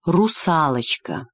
Русалочка.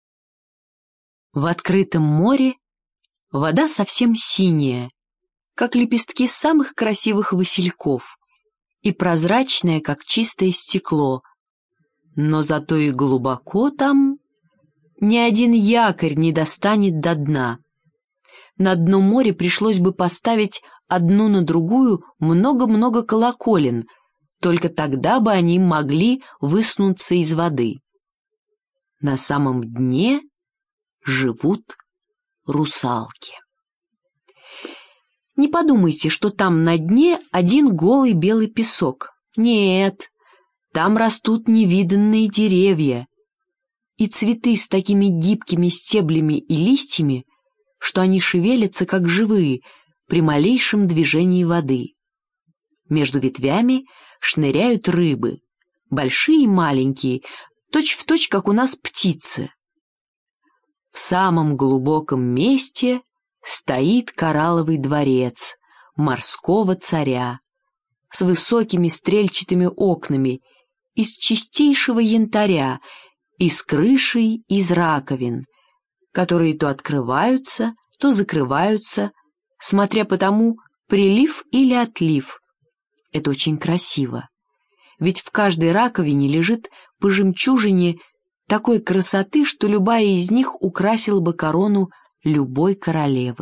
В открытом море вода совсем синяя, как лепестки самых красивых васильков, и прозрачная, как чистое стекло, но зато и глубоко там ни один якорь не достанет до дна. На дно моря пришлось бы поставить одну на другую много-много колоколен, только тогда бы они могли высунуться из воды. На самом дне живут русалки. Не подумайте, что там на дне один голый белый песок. Нет, там растут невиданные деревья и цветы с такими гибкими стеблями и листьями, что они шевелятся, как живые, при малейшем движении воды. Между ветвями шныряют рыбы, большие и маленькие, точь-в-точь, как у нас птицы. В самом глубоком месте стоит коралловый дворец морского царя с высокими стрельчатыми окнами из чистейшего янтаря и с крышей из раковин, которые то открываются, то закрываются, смотря по тому, прилив или отлив. Это очень красиво, ведь в каждой раковине лежит по жемчужине такой красоты, что любая из них украсила бы корону любой королевы.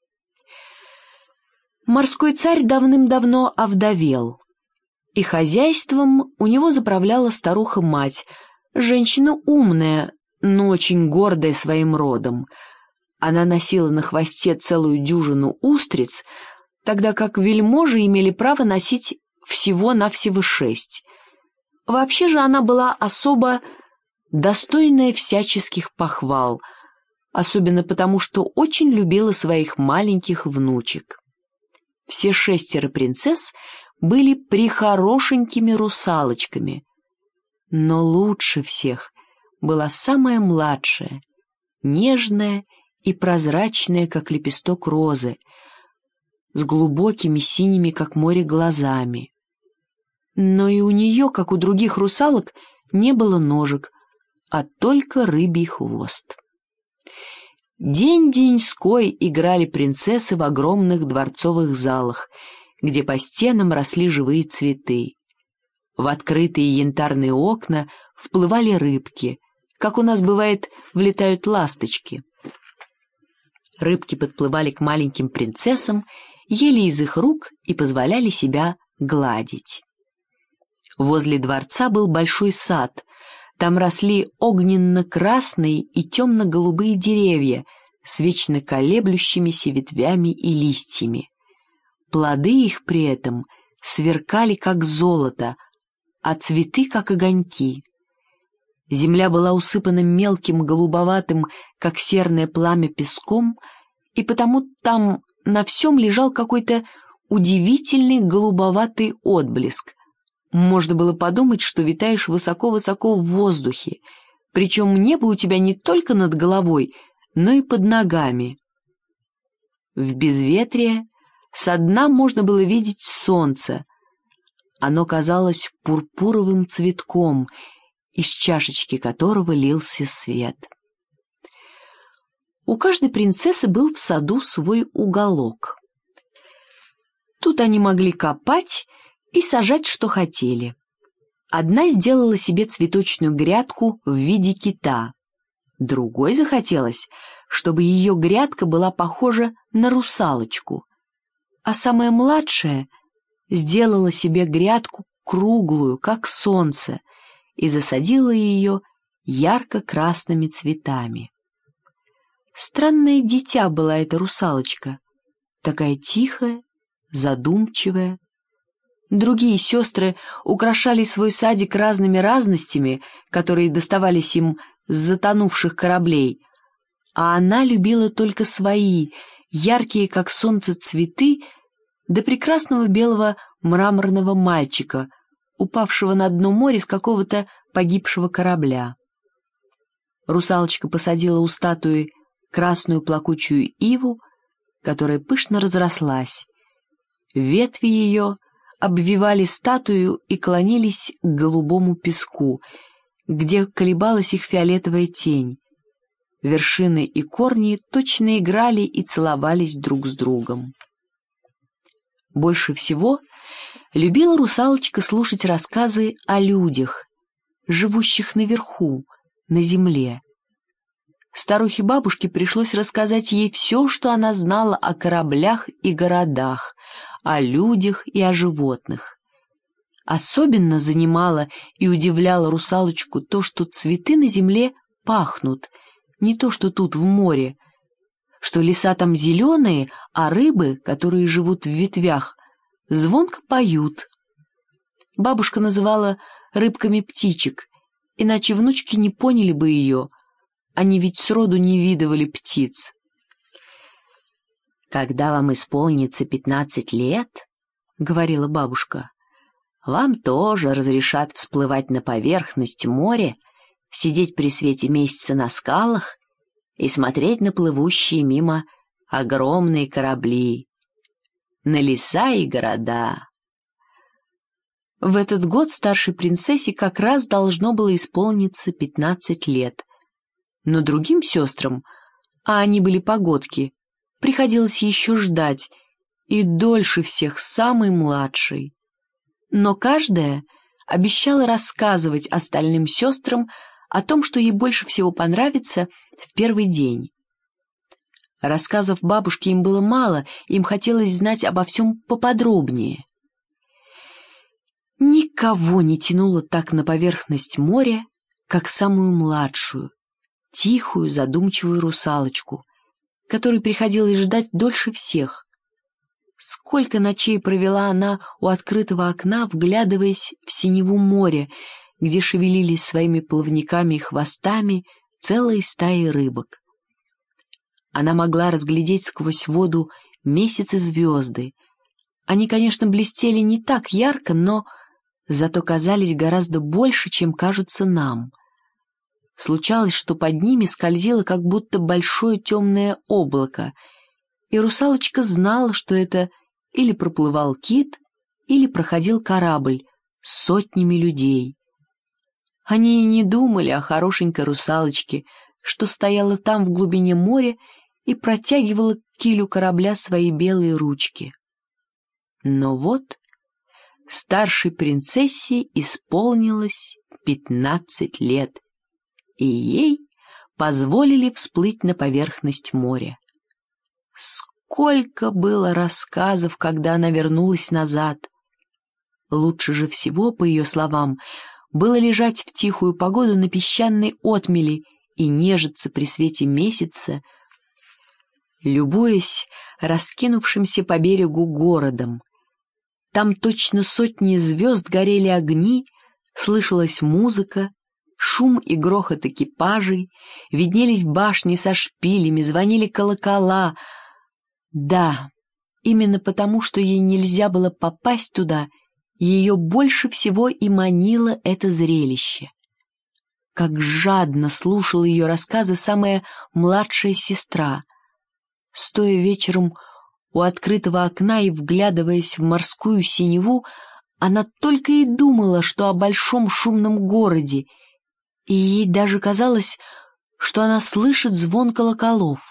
Морской царь давным-давно овдовел, и хозяйством у него заправляла старуха-мать, женщина умная, но очень гордая своим родом. Она носила на хвосте целую дюжину устриц, тогда как вельможи имели право носить всего-навсего 6. Вообще же она была особо достойная всяческих похвал, особенно потому, что очень любила своих маленьких внучек. Все 6 принцесс были прихорошенькими русалочками, но лучше всех была самая младшая, нежная и прозрачная, как лепесток розы, с глубокими синими, как море, глазами. Но и у нее, как у других русалок, не было ножек, а только рыбий хвост. День-деньской играли принцессы в огромных дворцовых залах, где по стенам росли живые цветы. В открытые янтарные окна вплывали рыбки, как у нас бывает, влетают ласточки. Рыбки подплывали к маленьким принцессам, ели из их рук и позволяли себя гладить. Возле дворца был большой сад. Там росли огненно-красные и темно-голубые деревья с вечно колеблющимися ветвями и листьями. Плоды их при этом сверкали, как золото, а цветы, как огоньки. Земля была усыпана мелким голубоватым, как серное пламя, песком, и потому там на всем лежал какой-то удивительный голубоватый отблеск. Можно было подумать, что витаешь высоко-высоко в воздухе, причем небо у тебя не только над головой, но и под ногами. В безветрие со дна можно было видеть солнце. Оно казалось пурпуровым цветком, из чашечки которого лился свет. У каждой принцессы был в саду свой уголок. Тут они могли копать и сажать, что хотели. Одна сделала себе цветочную грядку в виде кита, другой захотелось, чтобы ее грядка была похожа на русалочку, а самая младшая сделала себе грядку круглую, как солнце, и засадила ее ярко-красными цветами. Странное дитя была эта русалочка, такая тихая, задумчивая. Другие сестры украшали свой садик разными разностями, которые доставались им с затонувших кораблей, а она любила только свои, яркие, как солнце, цветы, до прекрасного белого мраморного мальчика, упавшего на дно моря с какого-то погибшего корабля. Русалочка посадила у статуи красную плакучую иву, которая пышно разрослась. Ветви ее обвивали статую и клонились к голубому песку, где колебалась их фиолетовая тень. Вершины и корни точно играли и целовались друг с другом. Больше всего любила русалочка слушать рассказы о людях, живущих наверху, на земле. Старухе-бабушке пришлось рассказать ей все, что она знала о кораблях и городах, о людях и о животных. Особенно занимало и удивляло русалочку то, что цветы на земле пахнут, не то что тут в море, что леса там зеленые, а рыбы, которые живут в ветвях, звонко поют. Бабушка называла рыбками птичек, иначе внучки не поняли бы ее, они ведь сроду не видывали птиц. «Когда вам исполнится 15 лет, — говорила бабушка, — вам тоже разрешат всплывать на поверхность моря, сидеть при свете месяца на скалах и смотреть на плывущие мимо огромные корабли, на леса и города». В этот год старшей принцессе как раз должно было исполниться 15 лет, но другим сестрам, а они были погодки, приходилось еще ждать, и дольше всех самой младшей. Но каждая обещала рассказывать остальным сестрам о том, что ей больше всего понравится в первый день. Рассказов бабушки им было мало, им хотелось знать обо всем поподробнее. Никого не тянуло так на поверхность моря, как самую младшую, тихую, задумчивую русалочку, которой приходилось ждать дольше всех. Сколько ночей провела она у открытого окна, вглядываясь в синеву моря, где шевелились своими плавниками и хвостами целые стаи рыбок. Она могла разглядеть сквозь воду месяц и звезды. Они, конечно, блестели не так ярко, но зато казались гораздо больше, чем кажутся нам. Случалось, что под ними скользило как будто большое темное облако, и русалочка знала, что это или проплывал кит, или проходил корабль с сотнями людей. Они и не думали о хорошенькой русалочке, что стояла там в глубине моря и протягивала к килю корабля свои белые ручки. Но вот старшей принцессе исполнилось 15 лет, и ей позволили всплыть на поверхность моря. Сколько было рассказов, когда она вернулась назад! Лучше же всего, по ее словам, было лежать в тихую погоду на песчаной отмели и нежиться при свете месяца, любуясь раскинувшимся по берегу городом. Там точно сотни звезд горели огни, слышалась музыка, шум и грохот экипажей, виднелись башни со шпилями, звонили колокола. Да, именно потому, что ей нельзя было попасть туда, ее больше всего и манило это зрелище. Как жадно слушала ее рассказы самая младшая сестра. Стоя вечером у открытого окна и вглядываясь в морскую синеву, она только и думала, что о большом шумном городе, и ей даже казалось, что она слышит звон колоколов.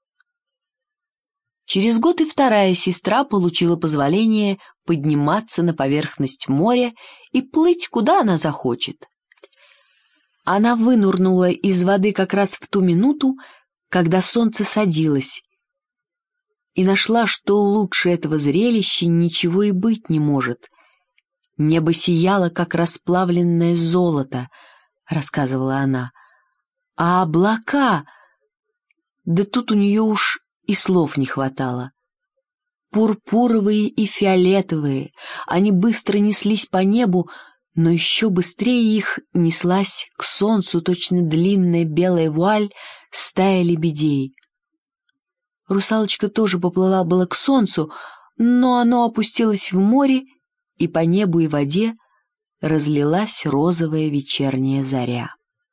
Через год и вторая сестра получила позволение подниматься на поверхность моря и плыть, куда она захочет. Она вынурнула из воды как раз в ту минуту, когда солнце садилось, и нашла, что лучше этого зрелища ничего и быть не может. Небо сияло, как расплавленное золото, — рассказывала она, — а облака... Да тут у нее уж и слов не хватало. Пурпуровые и фиолетовые, они быстро неслись по небу, но еще быстрее их неслась к солнцу точно длинная белая вуаль стая лебедей. Русалочка тоже поплыла было к солнцу, но оно опустилось в море, и по небу и воде разлилась розовая вечерняя заря.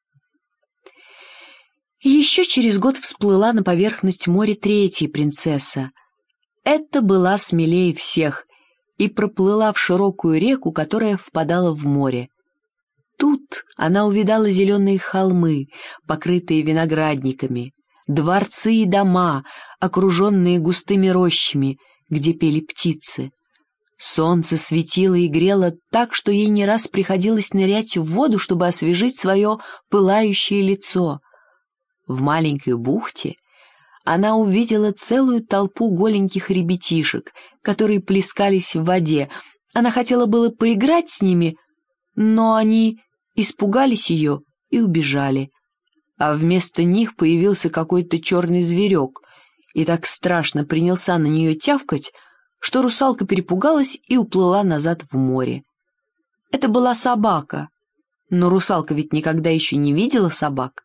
Еще через год всплыла на поверхность моря третья принцесса. Это была смелее всех и проплыла в широкую реку, которая впадала в море. тут она увидала зеленые холмы, покрытые виноградниками, дворцы и дома, окруженные густыми рощами, где пели птицы. Солнце светило и грело так, что ей не раз приходилось нырять в воду, чтобы освежить свое пылающее лицо. В маленькой бухте она увидела целую толпу голеньких ребятишек, которые плескались в воде. Она хотела было поиграть с ними, но они испугались ее и убежали. А вместо них появился какой-то черный зверек и так страшно принялся на нее тявкать, что русалка перепугалась и уплыла назад в море. Это была собака, но русалка ведь никогда еще не видела собак.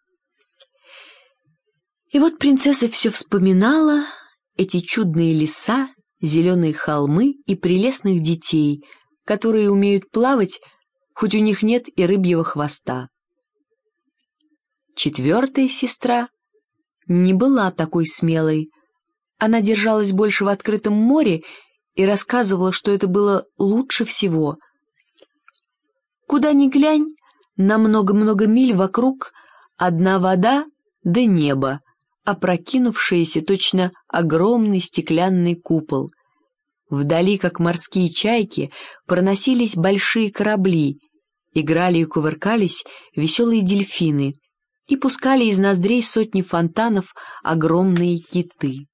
И вот принцесса все вспоминала эти чудные леса, зеленые холмы и прелестных детей, которые умеют плавать, хоть у них нет и рыбьего хвоста. Четвертая сестра не была такой смелой. Она держалась больше в открытом море и рассказывала, что это было лучше всего. Куда ни глянь, на много-много миль вокруг одна вода да небо, опрокинувшееся точно огромный стеклянный купол. Вдали, как морские чайки, проносились большие корабли, играли и кувыркались веселые дельфины и пускали из ноздрей сотни фонтанов огромные киты.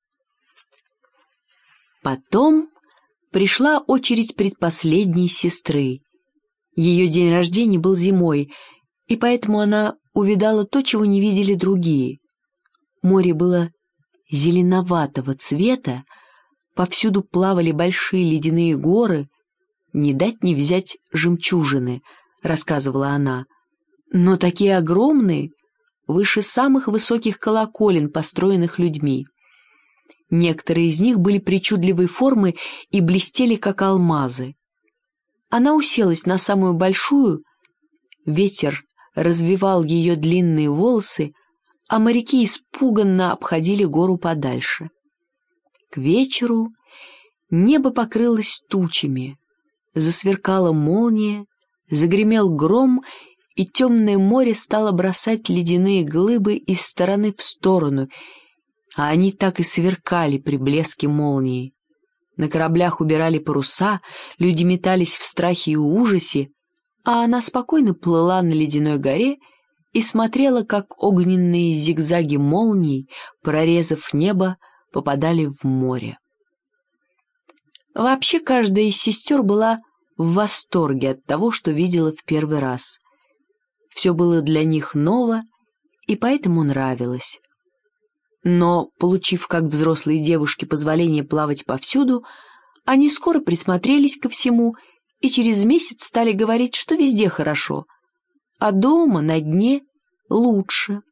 Потом пришла очередь предпоследней сестры. Ее день рождения был зимой, и поэтому она увидала то, чего не видели другие. Море было зеленоватого цвета, повсюду плавали большие ледяные горы, не дать не взять жемчужины, рассказывала она, но такие огромные, выше самых высоких колоколен, построенных людьми. Некоторые из них были причудливой формы и блестели, как алмазы. Она уселась на самую большую, ветер развивал ее длинные волосы, а моряки испуганно обходили гору подальше. К вечеру небо покрылось тучами, засверкала молния, загремел гром, и темное море стало бросать ледяные глыбы из стороны в сторону, а они так и сверкали при блеске молнии. На кораблях убирали паруса, люди метались в страхе и ужасе, а она спокойно плыла на ледяной горе и смотрела, как огненные зигзаги молний, прорезав небо, попадали в море. Вообще, каждая из сестер была в восторге от того, что видела в первый раз. Все было для них ново, и поэтому нравилось. Но, получив, как взрослые девушки, позволение плавать повсюду, они скоро присмотрелись ко всему и через месяц стали говорить, что везде хорошо, а дома, на дне, лучше.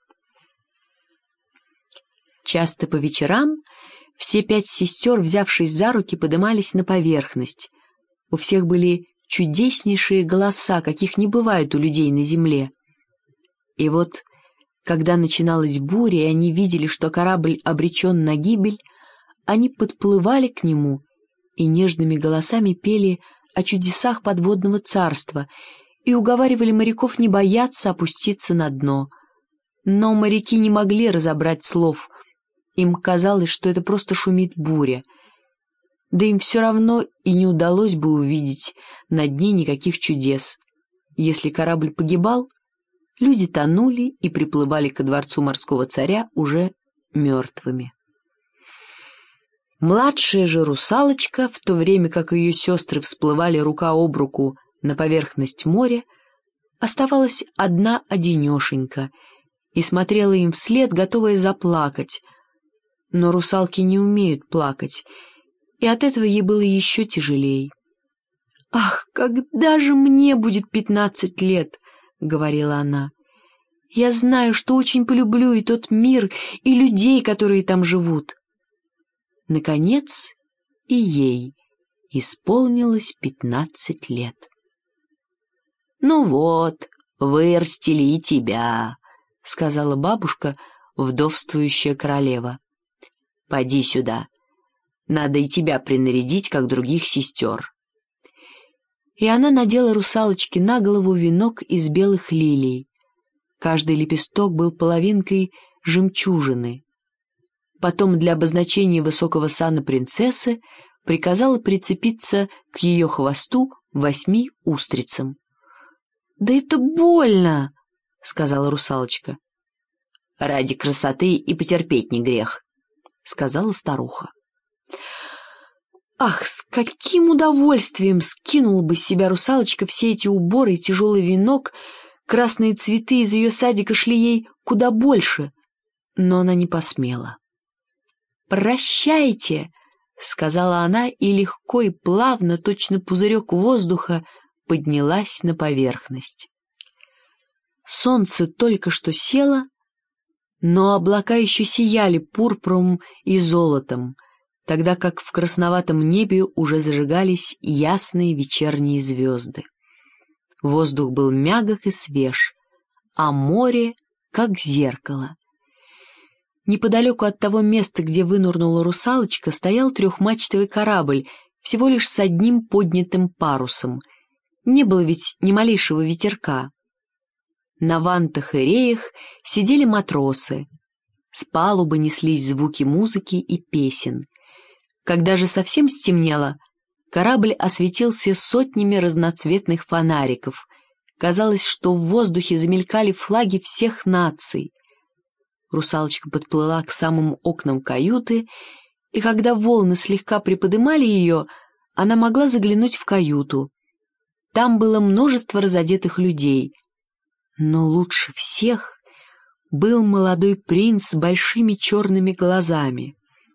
Часто по вечерам все 5 сестер, взявшись за руки, подымались на поверхность. У всех были чудеснейшие голоса, каких не бывает у людей на земле. И вот, когда начиналась буря, и они видели, что корабль обречен на гибель, они подплывали к нему и нежными голосами пели о чудесах подводного царства и уговаривали моряков не бояться опуститься на дно. Но моряки не могли разобрать слов, им казалось, что это просто шумит буря, да им все равно и не удалось бы увидеть на дне никаких чудес. Если корабль погибал, люди тонули и приплывали ко дворцу морского царя уже мертвыми. Младшая же русалочка, в то время как ее сестры всплывали рука об руку на поверхность моря, оставалась одна-одинешенька и смотрела им вслед, готовая заплакать. Но русалки не умеют плакать, и от этого ей было еще тяжелей. «Ах, когда же мне будет 15 лет?» — говорила она. «Я знаю, что очень полюблю и тот мир, и людей, которые там живут». Наконец, и ей исполнилось 15 лет. «Ну вот, вырастили и тебя», — сказала бабушка, вдовствующая королева. «Поди сюда, надо и тебя принарядить, как других сестер». и она надела русалочке на голову венок из белых лилий. Каждый лепесток был половинкой жемчужины. Потом для обозначения высокого сана принцессы приказала прицепиться к ее хвосту 8 устрицам. «Да это больно!» — сказала русалочка. «Ради красоты и потерпеть не грех», — сказала старуха. Ах, с каким удовольствием скинула бы с себя русалочка все эти уборы и тяжелый венок, красные цветы из ее садика шли ей куда больше, но она не посмела. «Прощайте!» — сказала она, и легко и плавно, точно пузырек воздуха, поднялась на поверхность. Солнце только что село, но облака еще сияли пурпуром и золотом, тогда как в красноватом небе уже зажигались ясные вечерние звезды. Воздух был мягок и свеж, а море — как зеркало. Неподалеку от того места, где вынырнула русалочка, стоял трехмачтовый корабль, всего лишь с одним поднятым парусом. Не было ведь ни малейшего ветерка. На вантах и реях сидели матросы. С палубы неслись звуки музыки и песен. Когда же совсем стемнело, корабль осветился сотнями разноцветных фонариков. Казалось, что в воздухе замелькали флаги всех наций. Русалочка подплыла к самым окнам каюты, и когда волны слегка приподымали ее, она могла заглянуть в каюту. Там было множество разодетых людей, но лучше всех был молодой принц с большими черными глазами.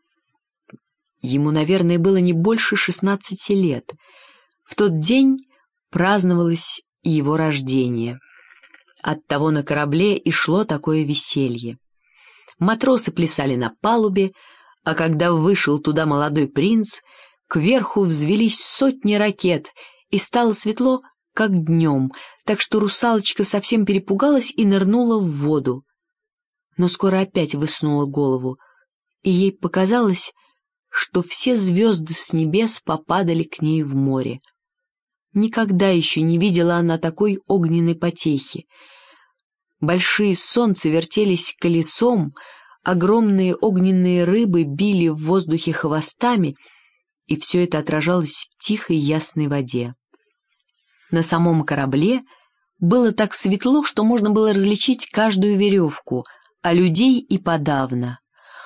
Ему, наверное, было не больше 16 лет. В тот день праздновалось его рождение. Оттого на корабле и шло такое веселье. Матросы плясали на палубе, а когда вышел туда молодой принц, кверху взвелись сотни ракет, и стало светло, как днем, так что русалочка совсем перепугалась и нырнула в воду. Но скоро опять высунула голову, и ей показалось, что все звезды с небес попадали к ней в море. Никогда еще не видела она такой огненной потехи. Большие солнца вертелись колесом, огромные огненные рыбы били в воздухе хвостами, и все это отражалось в тихой ясной воде. На самом корабле было так светло, что можно было различить каждую веревку, а людей и подавно.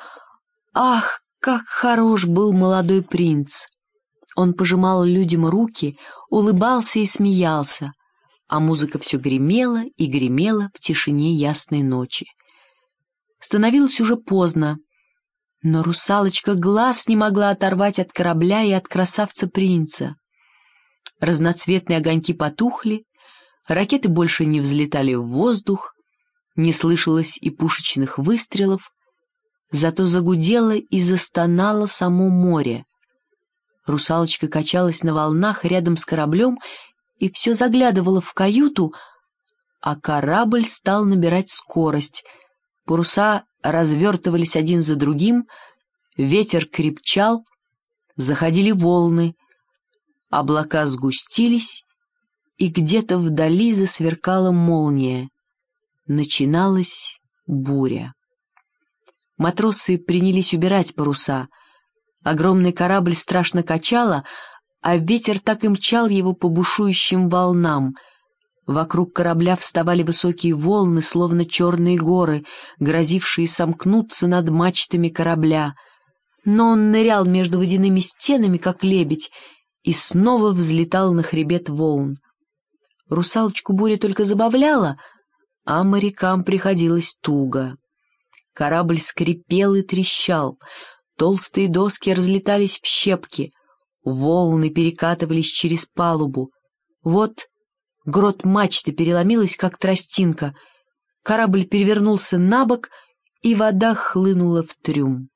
Ах, как хорош был молодой принц! Он пожимал людям руки, улыбался и смеялся, а музыка все гремела и гремела в тишине ясной ночи. Становилось уже поздно, но русалочка глаз не могла оторвать от корабля и от красавца-принца. Разноцветные огоньки потухли, ракеты больше не взлетали в воздух, не слышалось и пушечных выстрелов, зато загудело и застонало само море. Русалочка качалась на волнах рядом с кораблем и все заглядывала в каюту, а корабль стал набирать скорость. Паруса развертывались один за другим, ветер крепчал, заходили волны, облака сгустились, и где-то вдали засверкала молния. Начиналась буря. Матросы принялись убирать паруса. Огромный корабль страшно качало, а ветер так и мчал его по бушующим волнам. Вокруг корабля вставали высокие волны, словно черные горы, грозившие сомкнуться над мачтами корабля. Но он нырял между водяными стенами, как лебедь, и снова взлетал на хребет волн. Русалочку буря только забавляла, а морякам приходилось туго. Корабль скрипел и трещал, толстые доски разлетались в щепки, волны перекатывались через палубу. Вот грот мачты переломилась, как тростинка, корабль перевернулся на бок, и вода хлынула в трюм.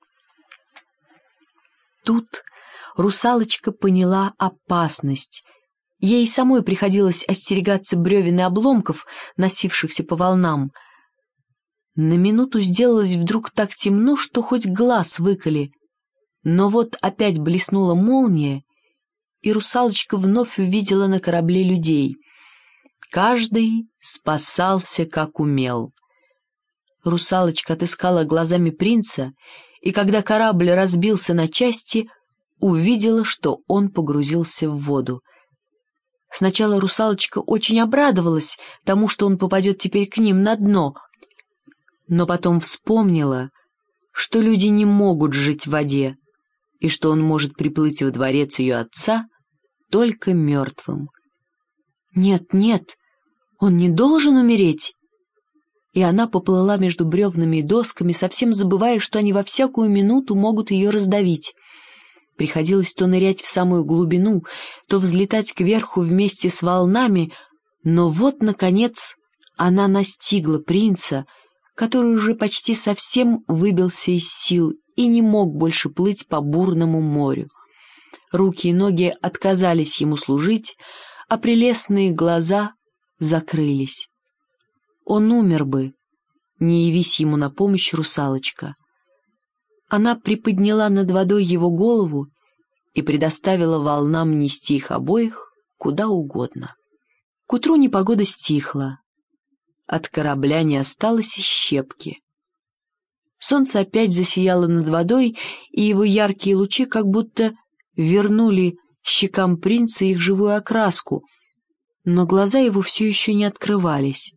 Тут русалочка поняла опасность. Ей самой приходилось остерегаться бревен и обломков, носившихся по волнам. На минуту сделалось вдруг так темно, что хоть глаз выколи. Но вот опять блеснула молния, и русалочка вновь увидела на корабле людей. Каждый спасался, как умел. Русалочка отыскала глазами принца, и когда корабль разбился на части, увидела, что он погрузился в воду. Сначала русалочка очень обрадовалась тому, что он попадет теперь к ним на дно, но потом вспомнила, что люди не могут жить в воде, и что он может приплыть во дворец ее отца только мертвым. «Нет, нет, он не должен умереть!» И она поплыла между бревнами и досками, совсем забывая, что они во всякую минуту могут ее раздавить. Приходилось то нырять в самую глубину, то взлетать кверху вместе с волнами, но вот, наконец, она настигла принца, который уже почти совсем выбился из сил и не мог больше плыть по бурному морю. Руки и ноги отказались ему служить, а прелестные глаза закрылись. Он умер бы, не явись ему на помощь русалочка. Она приподняла над водой его голову и предоставила волнам нести их обоих куда угодно. К утру непогода стихла. От корабля не осталось и щепки. Солнце опять засияло над водой, и его яркие лучи как будто вернули щекам принца их живую окраску, но глаза его все еще не открывались.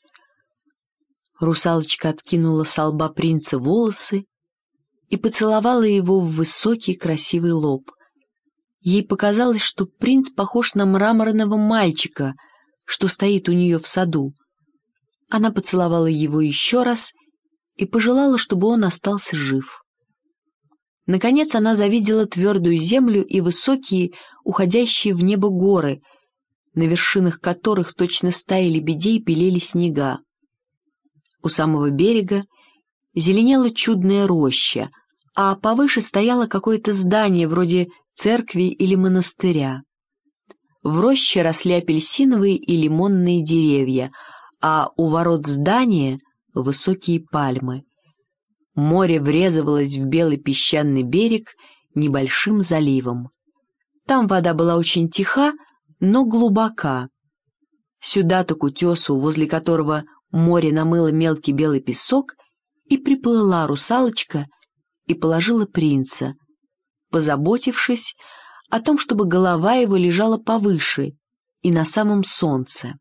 Русалочка откинула со лба принца волосы и поцеловала его в высокий красивый лоб. Ей показалось, что принц похож на мраморного мальчика, что стоит у нее в саду. Она поцеловала его еще раз и пожелала, чтобы он остался жив. Наконец она завидела твердую землю и высокие, уходящие в небо горы, на вершинах которых точно стаи лебедей белели снега. У самого берега зеленела чудная роща, а повыше стояло какое-то здание вроде церкви или монастыря. В роще росли апельсиновые и лимонные деревья, а у ворот здания — высокие пальмы. Море врезывалось в белый песчаный берег небольшим заливом. Там вода была очень тиха, но глубока. Сюда-то к утесу, возле которого море намыло мелкий белый песок, и приплыла русалочка и положила принца, позаботившись о том, чтобы голова его лежала повыше и на самом солнце.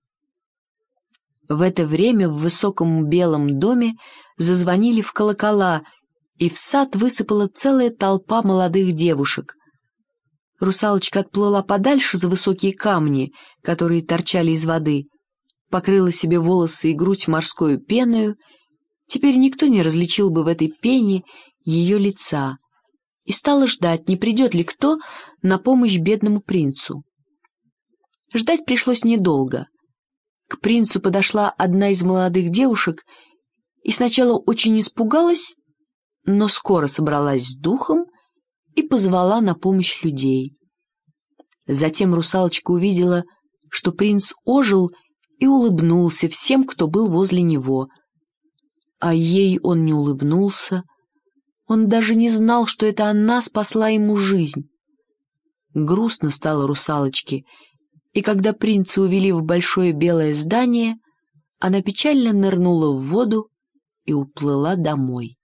В это время в высоком белом доме зазвонили в колокола, и в сад высыпала целая толпа молодых девушек. Русалочка отплыла подальше за высокие камни, которые торчали из воды, покрыла себе волосы и грудь морскою пеною. Теперь никто не различил бы в этой пене ее лица, и стала ждать, не придет ли кто на помощь бедному принцу. Ждать пришлось недолго. К принцу подошла одна из молодых девушек и сначала очень испугалась, но скоро собралась с духом и позвала на помощь людей. Затем русалочка увидела, что принц ожил и улыбнулся всем, кто был возле него. А ей он не улыбнулся, он даже не знал, что это она спасла ему жизнь. Грустно стало русалочке, и когда принца увели в большое белое здание, она печально нырнула в воду и уплыла домой.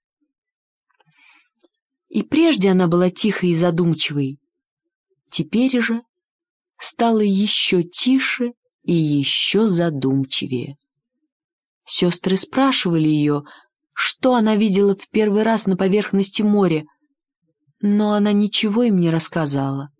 И прежде она была тихой и задумчивой, теперь же стала еще тише и еще задумчивее. Сестры спрашивали ее, что она видела в первый раз на поверхности моря, но она ничего им не рассказала.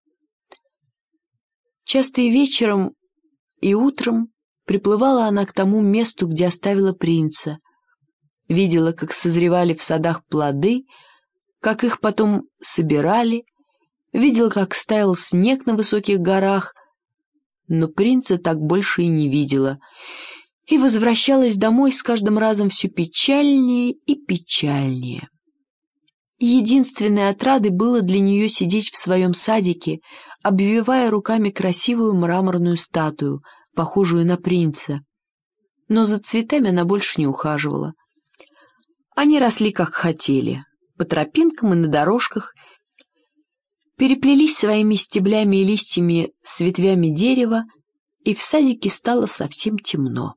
Часто и вечером, и утром приплывала она к тому месту, где оставила принца, видела, как созревали в садах плоды, как их потом собирали, видела, как стаял снег на высоких горах, но принца так больше и не видела, и возвращалась домой с каждым разом все печальнее и печальнее. Единственной отрадой было для нее сидеть в своем садике, обвивая руками красивую мраморную статую, похожую на принца. Но за цветами она больше не ухаживала. Они росли как хотели, по тропинкам и на дорожках, переплелись своими стеблями и листьями с ветвями дерева, и в садике стало совсем темно.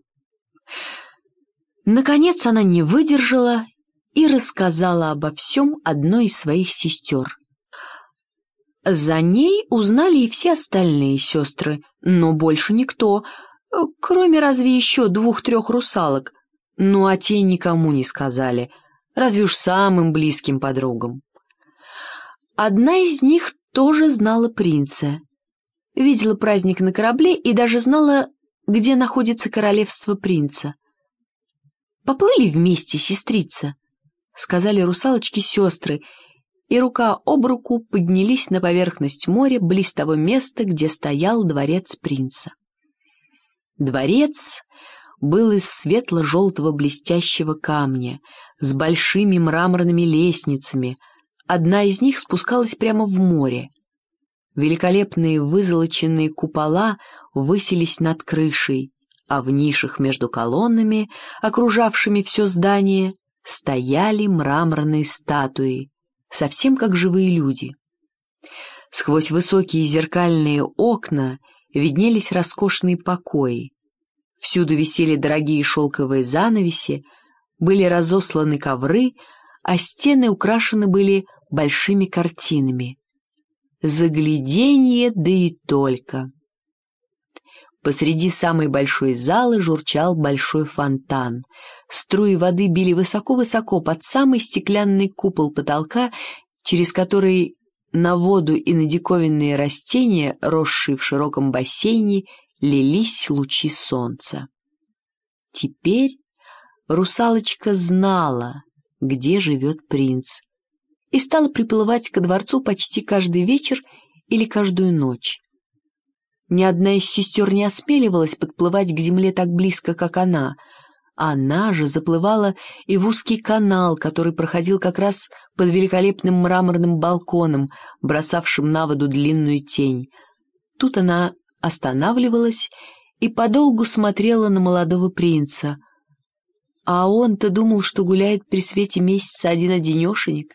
Наконец она не выдержала и рассказала обо всем одной из своих сестер. За ней узнали и все остальные сестры, но больше никто, кроме разве еще 2-3 русалок, ну а те никому не сказали, разве уж самым близким подругам. Одна из них тоже знала принца, видела праздник на корабле и даже знала, где находится королевство принца. «Поплыли вместе, сестрица», — сказали русалочки-сестры, и рука об руку поднялись на поверхность моря близ того места, где стоял дворец принца. Дворец был из светло-желтого блестящего камня, с большими мраморными лестницами. Одна из них спускалась прямо в море. Великолепные вызолоченные купола высились над крышей, а в нишах между колоннами, окружавшими все здание, стояли мраморные статуи, совсем как живые люди. Сквозь высокие зеркальные окна виднелись роскошные покои. Всюду висели дорогие шелковые занавеси, были разосланы ковры, а стены украшены были большими картинами. Загляденье, да и только. Посреди самой большой залы журчал большой фонтан. Струи воды били высоко-высоко под самый стеклянный купол потолка, через который на воду и на диковинные растения, росшие в широком бассейне, лились лучи солнца. Теперь русалочка знала, где живет принц, и стала приплывать ко дворцу почти каждый вечер или каждую ночь. Ни одна из сестер не осмеливалась подплывать к земле так близко, как она. Она же заплывала и в узкий канал, который проходил как раз под великолепным мраморным балконом, бросавшим на воду длинную тень. Тут она останавливалась и подолгу смотрела на молодого принца. А он-то думал, что гуляет при свете месяца один-одинешенек.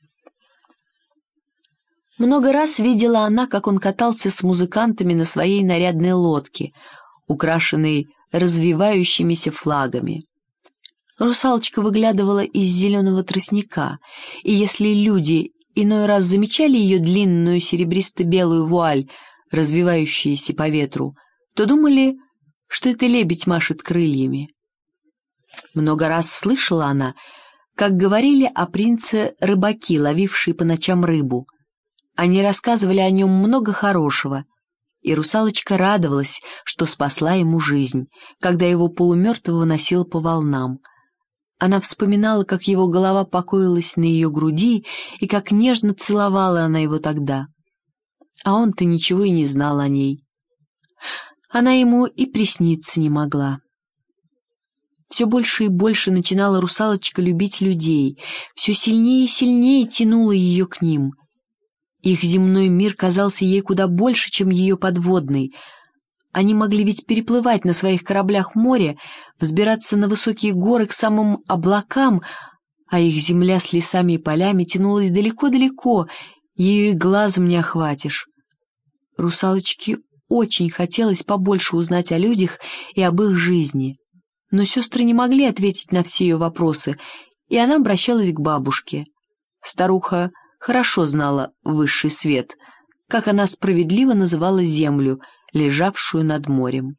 Много раз видела она, как он катался с музыкантами на своей нарядной лодке, украшенной развивающимися флагами. Русалочка выглядывала из зеленого тростника, и если люди иной раз замечали ее длинную серебристо-белую вуаль, развивающуюся по ветру, то думали, что это лебедь машет крыльями. Много раз слышала она, как говорили о принце рыбаки, ловившие по ночам рыбу. Они рассказывали о нем много хорошего, и русалочка радовалась, что спасла ему жизнь, когда его полумертвого носила по волнам. Она вспоминала, как его голова покоилась на ее груди, и как нежно целовала она его тогда. А он-то ничего и не знал о ней. Она ему и присниться не могла. Все больше и больше начинала русалочка любить людей, все сильнее и сильнее тянула ее к ним. Их земной мир казался ей куда больше, чем ее подводный. Они могли ведь переплывать на своих кораблях море, взбираться на высокие горы к самым облакам, а их земля с лесами и полями тянулась далеко-далеко, ее и глазом не охватишь. Русалочке очень хотелось побольше узнать о людях и об их жизни, но сестры не могли ответить на все ее вопросы, и она обращалась к бабушке. Старуха хорошо знала высший свет, как она справедливо называла землю, лежавшую над морем.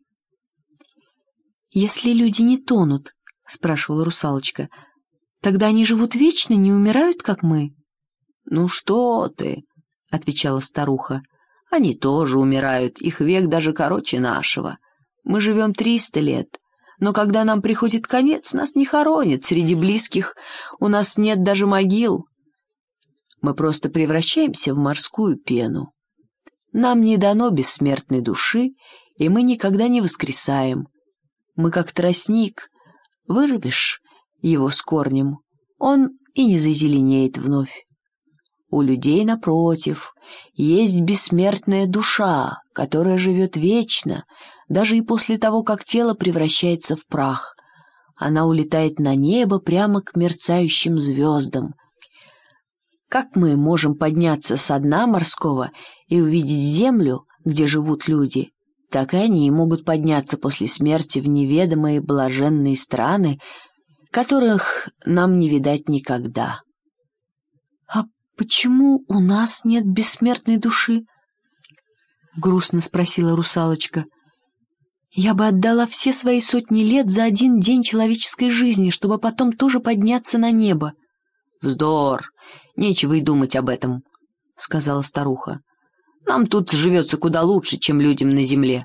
«Если люди не тонут, — спрашивала русалочка, — тогда они живут вечно, не умирают, как мы?» «Ну что ты, — отвечала старуха, — они тоже умирают, их век даже короче нашего. Мы живем 300 лет, но когда нам приходит конец, нас не хоронят среди близких, у нас нет даже могил. Мы просто превращаемся в морскую пену. Нам не дано бессмертной души, и мы никогда не воскресаем. Мы как тростник, вырубишь его с корнем, он и не зазеленеет вновь. У людей, напротив, есть бессмертная душа, которая живет вечно, даже и после того, как тело превращается в прах. Она улетает на небо прямо к мерцающим звездам. Как мы можем подняться со дна морского и увидеть землю, где живут люди, так и они могут подняться после смерти в неведомые блаженные страны, которых нам не видать никогда. — А почему у нас нет бессмертной души? — грустно спросила русалочка. — Я бы отдала все свои сотни лет за один день человеческой жизни, чтобы потом тоже подняться на небо. — Вздор! Нечего и думать об этом, — сказала старуха. — Нам тут живется куда лучше, чем людям на земле.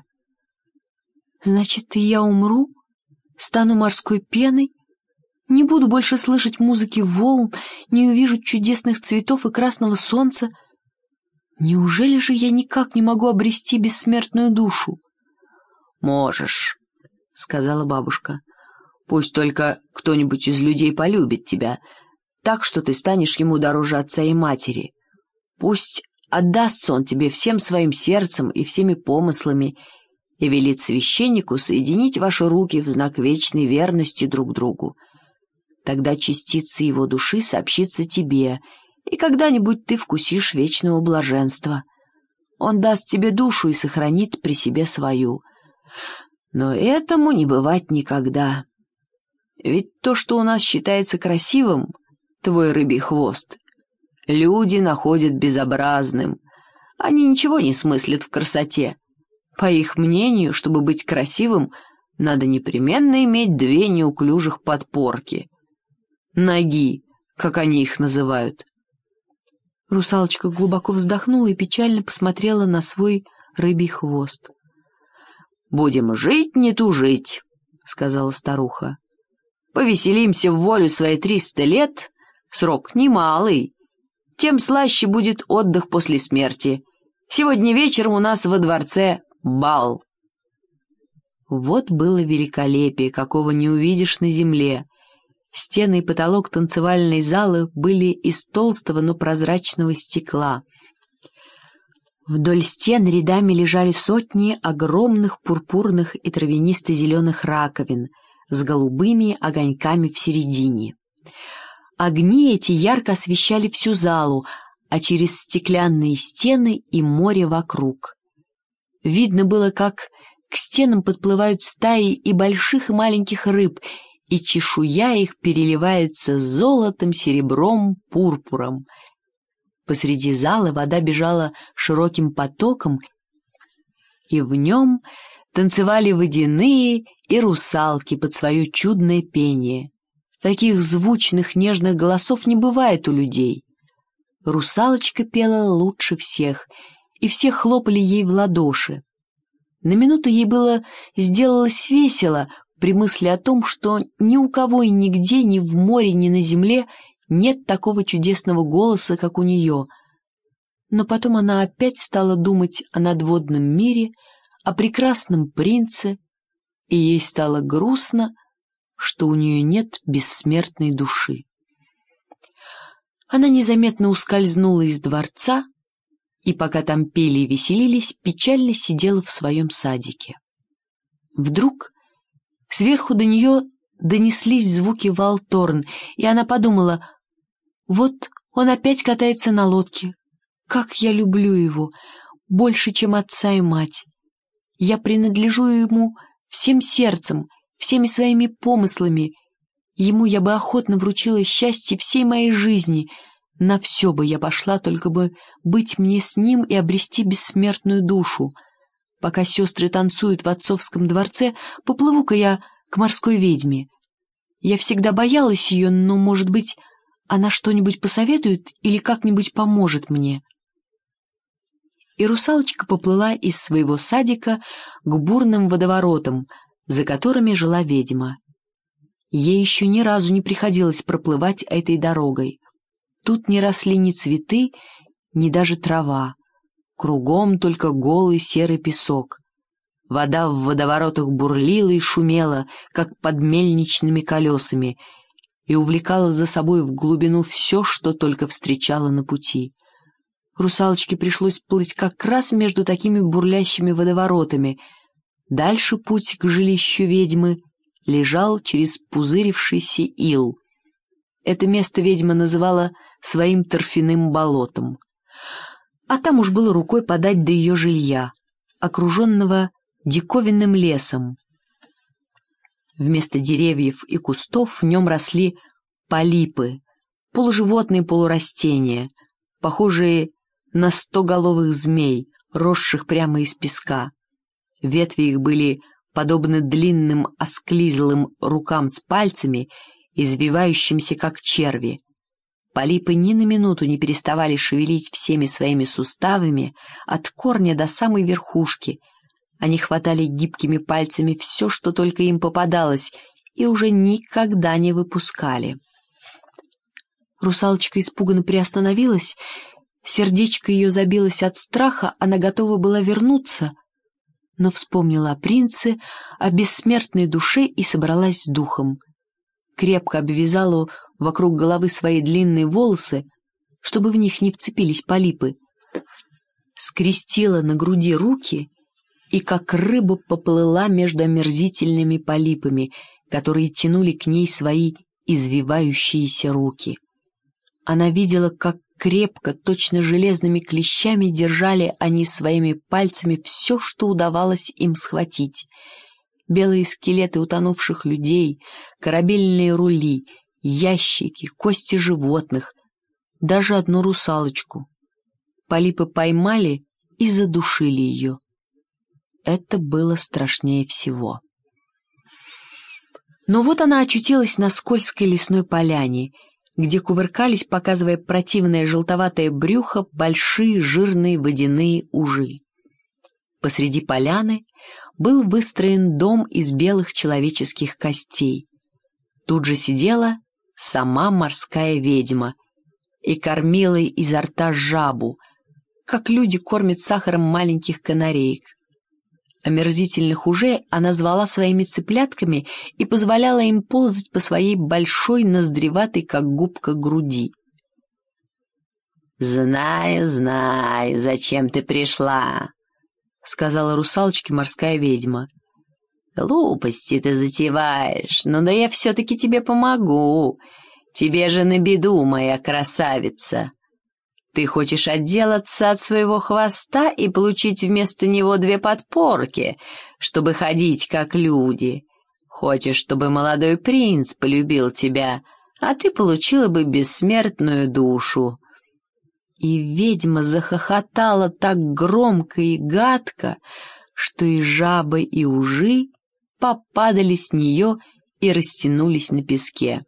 — Значит, и я умру, стану морской пеной, не буду больше слышать музыки волн, не увижу чудесных цветов и красного солнца. Неужели же я никак не могу обрести бессмертную душу? — Можешь, — сказала бабушка. — Пусть только кто-нибудь из людей полюбит тебя, так что ты станешь ему дороже отца и матери. Пусть отдастся он тебе всем своим сердцем и всеми помыслами и велит священнику соединить ваши руки в знак вечной верности друг другу. Тогда частица его души сообщится тебе, и когда-нибудь ты вкусишь вечного блаженства. Он даст тебе душу и сохранит при себе свою. Но этому не бывать никогда. Ведь то, что у нас считается красивым, твой рыбий хвост, люди находят безобразным. Они ничего не смыслят в красоте. По их мнению, чтобы быть красивым, надо непременно иметь 2 неуклюжих подпорки. Ноги, как они их называют. Русалочка глубоко вздохнула и печально посмотрела на свой рыбий хвост. «Будем жить, не тужить», — сказала старуха. «Повеселимся в волю свои 300 лет, срок немалый. Тем слаще будет отдых после смерти. Сегодня вечером у нас во дворце бал». Вот было великолепие, какого не увидишь на земле. Стены и потолок танцевальной залы были из толстого, но прозрачного стекла. Вдоль стен рядами лежали сотни огромных пурпурных и травянисто-зеленых раковин с голубыми огоньками в середине. Огни эти ярко освещали всю залу, а через стеклянные стены и море вокруг. Видно было, как к стенам подплывают стаи и больших, и маленьких рыб, и чешуя их переливается золотом, серебром, пурпуром. Посреди зала вода бежала широким потоком, и в нем танцевали водяные и русалки под свое чудное пение. Таких звучных, нежных голосов не бывает у людей. Русалочка пела лучше всех, и все хлопали ей в ладоши. На минуту ей сделалось весело при мысли о том, что ни у кого и нигде, ни в море, ни на земле нет такого чудесного голоса, как у нее. Но потом она опять стала думать о надводном мире, о прекрасном принце, и ей стало грустно, что у нее нет бессмертной души. Она незаметно ускользнула из дворца, и пока там пели и веселились, печально сидела в своем садике. Вдруг сверху до нее донеслись звуки валторн, и она подумала: вот он опять катается на лодке. Как я люблю его, больше, чем отца и мать. Я принадлежу ему всем сердцем, всеми своими помыслами. Ему я бы охотно вручила счастье всей моей жизни. На все бы я пошла, только бы быть мне с ним и обрести бессмертную душу. Пока сестры танцуют в отцовском дворце, поплыву-ка я к морской ведьме. Я всегда боялась ее, но, может быть, она что-нибудь посоветует или как-нибудь поможет мне. И русалочка поплыла из своего садика к бурным водоворотам, за которыми жила ведьма. Ей еще ни разу не приходилось проплывать этой дорогой. Тут не росли ни цветы, ни даже трава. Кругом только голый серый песок. Вода в водоворотах бурлила и шумела, как под мельничными колесами, и увлекала за собой в глубину все, что только встречала на пути. Русалочке пришлось плыть как раз между такими бурлящими водоворотами. Дальше путь к жилищу ведьмы лежал через пузырившийся ил. Это место ведьма называла своим торфяным болотом. А там уж было рукой подать до ее жилья, окруженного диковинным лесом. Вместо деревьев и кустов в нем росли полипы, полуживотные полурастения, похожие на стоголовых змей, росших прямо из песка. Ветви их были подобны длинным осклизлым рукам с пальцами, извивающимся как черви. Полипы ни на минуту не переставали шевелить всеми своими суставами от корня до самой верхушки. Они хватали гибкими пальцами все, что только им попадалось, и уже никогда не выпускали. Русалочка испуганно приостановилась, сердечко ее забилось от страха, она готова была вернуться, но вспомнила о принце, о бессмертной душе и собралась с духом. Крепко обвязала вокруг головы свои длинные волосы, чтобы в них не вцепились полипы, скрестила на груди руки и как рыба поплыла между омерзительными полипами, которые тянули к ней свои извивающиеся руки. Она видела, как крепко, точно железными клещами держали они своими пальцами все, что удавалось им схватить. Белые скелеты утонувших людей, корабельные рули, ящики, кости животных, даже одну русалочку. Полипы поймали и задушили ее. Это было страшнее всего. Но вот она очутилась на скользкой лесной поляне, где кувыркались, показывая противное желтоватое брюхо, большие жирные водяные ужи. Посреди поляны был выстроен дом из белых человеческих костей. Тут же сидела сама морская ведьма и кормила изо рта жабу, как люди кормят сахаром маленьких канареек. Омерзительных ужей она звала своими цыплятками и позволяла им ползать по своей большой, ноздреватой, как губка, груди. «Знаю, знаю, зачем ты пришла», — сказала русалочке морская ведьма. «Глупости ты затеваешь, но да я все-таки тебе помогу. Тебе же на беду, моя красавица. Ты хочешь отделаться от своего хвоста и получить вместо него 2 подпорки, чтобы ходить как люди. Хочешь, чтобы молодой принц полюбил тебя, а ты получила бы бессмертную душу». И ведьма захохотала так громко и гадко, что и жабы, и ужи попадали с нее и растянулись на песке.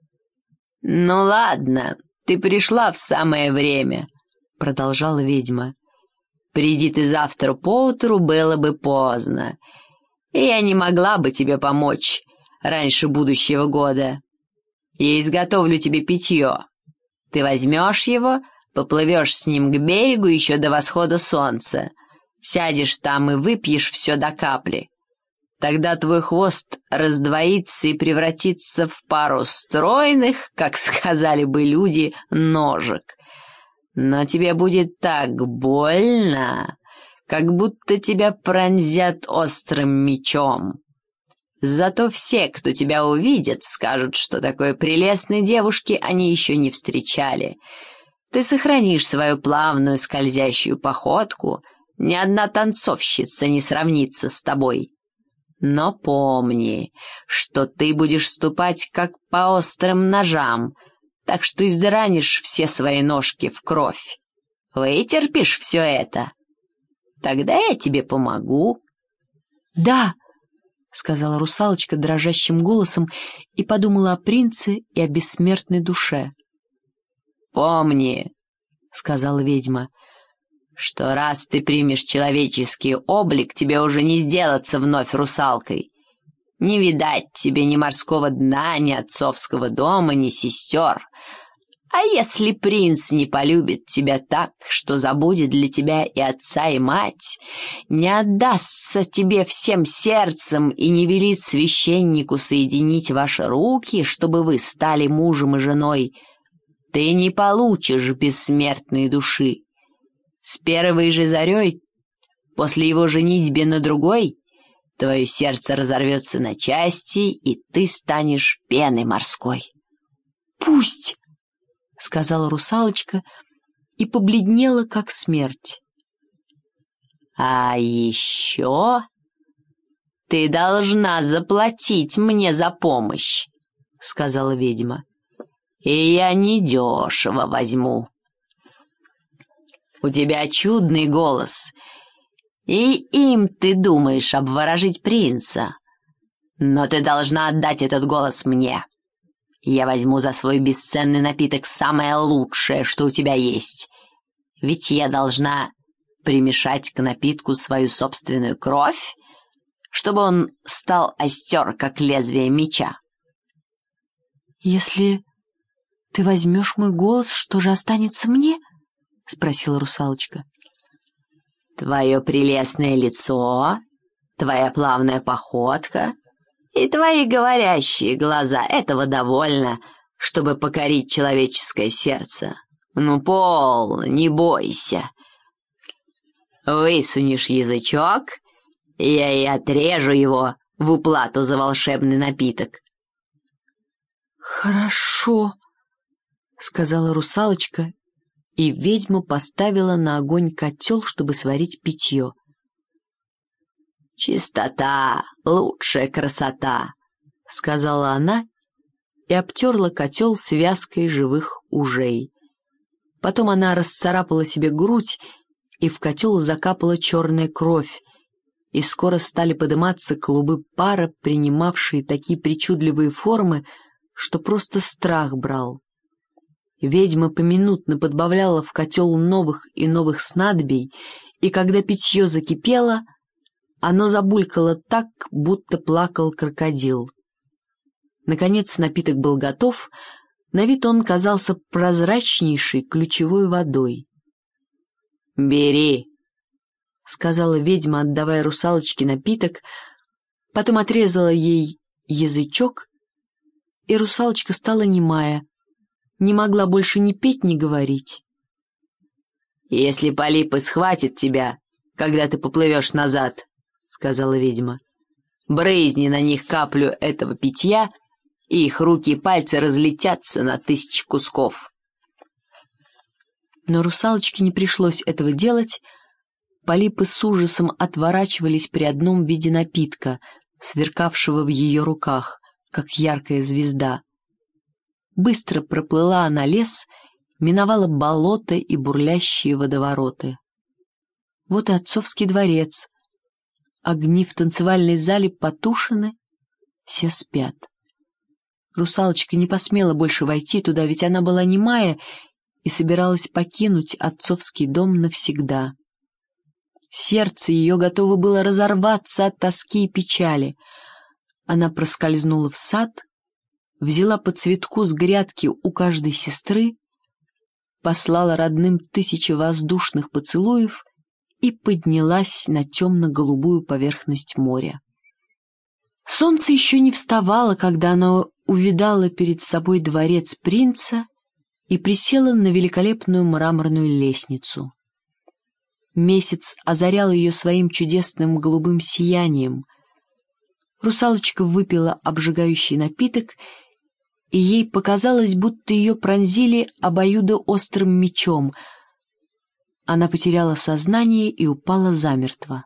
«Ну ладно, ты пришла в самое время», — продолжала ведьма. «Приди ты завтра поутру, было бы поздно, и я не могла бы тебе помочь раньше будущего года. Я изготовлю тебе питье. Ты возьмешь его, поплывешь с ним к берегу еще до восхода солнца, сядешь там и выпьешь все до капли. Тогда твой хвост раздвоится и превратится в пару стройных, как сказали бы люди, ножек. Но тебе будет так больно, как будто тебя пронзят острым мечом. Зато все, кто тебя увидит, скажут, что такой прелестной девушки они еще не встречали. Ты сохранишь свою плавную скользящую походку, ни одна танцовщица не сравнится с тобой. Но помни, что ты будешь ступать как по острым ножам, так что изранишь все свои ножки в кровь. Вытерпишь все это? Тогда я тебе помогу». «Да», — сказала русалочка дрожащим голосом и подумала о принце и о бессмертной душе. «Помни», — сказала ведьма, — «что раз ты примешь человеческий облик, тебе уже не сделаться вновь русалкой. Не видать тебе ни морского дна, ни отцовского дома, ни сестер. А если принц не полюбит тебя так, что забудет для тебя и отца, и мать, не отдастся тебе всем сердцем и не велит священнику соединить ваши руки, чтобы вы стали мужем и женой, ты не получишь бессмертной души. С первой же зарей, после его женитьбы на другой, твое сердце разорвется на части, и ты станешь пеной морской». пусть!» — сказала русалочка и побледнела, как смерть. «А еще ты должна заплатить мне за помощь», — сказала ведьма. «И я недешево возьму. У тебя чудный голос, и им ты думаешь обворожить принца. Но ты должна отдать этот голос мне. Я возьму за свой бесценный напиток самое лучшее, что у тебя есть. Ведь я должна примешать к напитку свою собственную кровь, чтобы он стал остер, как лезвие меча». «Если ты возьмешь мой голос, что же останется мне?» — спросила русалочка. «Твое прелестное лицо, твоя плавная походка и твои говорящие глаза — этого довольно, чтобы покорить человеческое сердце. Ну, полно, не бойся. Высунешь язычок, я и отрежу его в уплату за волшебный напиток». «Хорошо», — сказала русалочка, и ведьма поставила на огонь котел, чтобы сварить питье. «Чистота — лучшая красота», — сказала она и обтерла котел связкой живых ужей. Потом она расцарапала себе грудь, и в котел закапала черная кровь, и скоро стали подыматься клубы пара, принимавшие такие причудливые формы, что просто страх брал. Ведьма поминутно подбавляла в котел новых и новых снадобий, и когда питье закипело, оно забулькало так, будто плакал крокодил. Наконец напиток был готов, на вид он казался прозрачнейшей ключевой водой. «Бери», — сказала ведьма, отдавая русалочке напиток, потом отрезала ей язычок, и русалочка стала немая, не могла больше ни петь, ни говорить. «Если полипы схватят тебя, когда ты поплывешь назад, — сказала ведьма, — брызни на них каплю этого питья, и их руки и пальцы разлетятся на 1000 кусков». Но русалочке не пришлось этого делать. Полипы с ужасом отворачивались при одном виде напитка, сверкавшего в ее руках, как яркая звезда. Быстро проплыла она лес, миновала болота и бурлящие водовороты. Вот и отцовский дворец. Огни в танцевальной зале потушены, все спят. Русалочка не посмела больше войти туда, ведь она была немая и собиралась покинуть отцовский дом навсегда. Сердце ее готово было разорваться от тоски и печали. Она проскользнула в сад, взяла по цветку с грядки у каждой сестры, послала родным 1000 воздушных поцелуев и поднялась на темно-голубую поверхность моря. Солнце еще не вставало, когда она увидала перед собой дворец принца и присела на великолепную мраморную лестницу. Месяц озарял ее своим чудесным голубым сиянием. Русалочка выпила обжигающий напиток, и ей показалось, будто ее пронзили обоюдоострым мечом. Она потеряла сознание и упала замертво.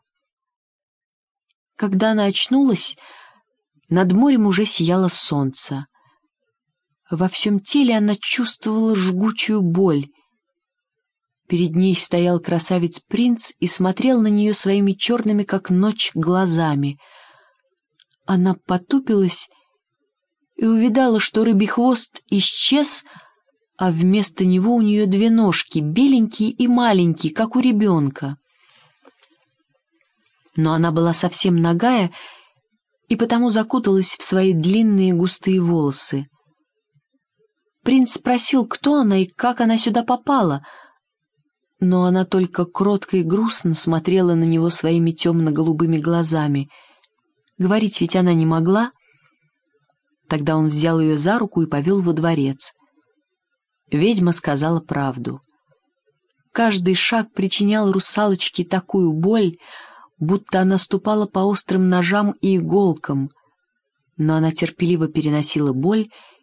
Когда она очнулась, над морем уже сияло солнце. Во всем теле она чувствовала жгучую боль. Перед ней стоял красавец-принц и смотрел на нее своими черными, как ночь, глазами. Она потупилась и увидала, что рыбий хвост исчез, а вместо него у нее 2 ножки, беленькие и маленькие, как у ребенка. Но она была совсем нагая и потому закуталась в свои длинные густые волосы. Принц спросил, кто она и как она сюда попала, но она только кротко и грустно смотрела на него своими темно-голубыми глазами. Говорить ведь она не могла. Тогда он взял ее за руку и повел во дворец. Ведьма сказала правду. Каждый шаг причинял русалочке такую боль, будто она ступала по острым ножам и иголкам, но она терпеливо переносила боль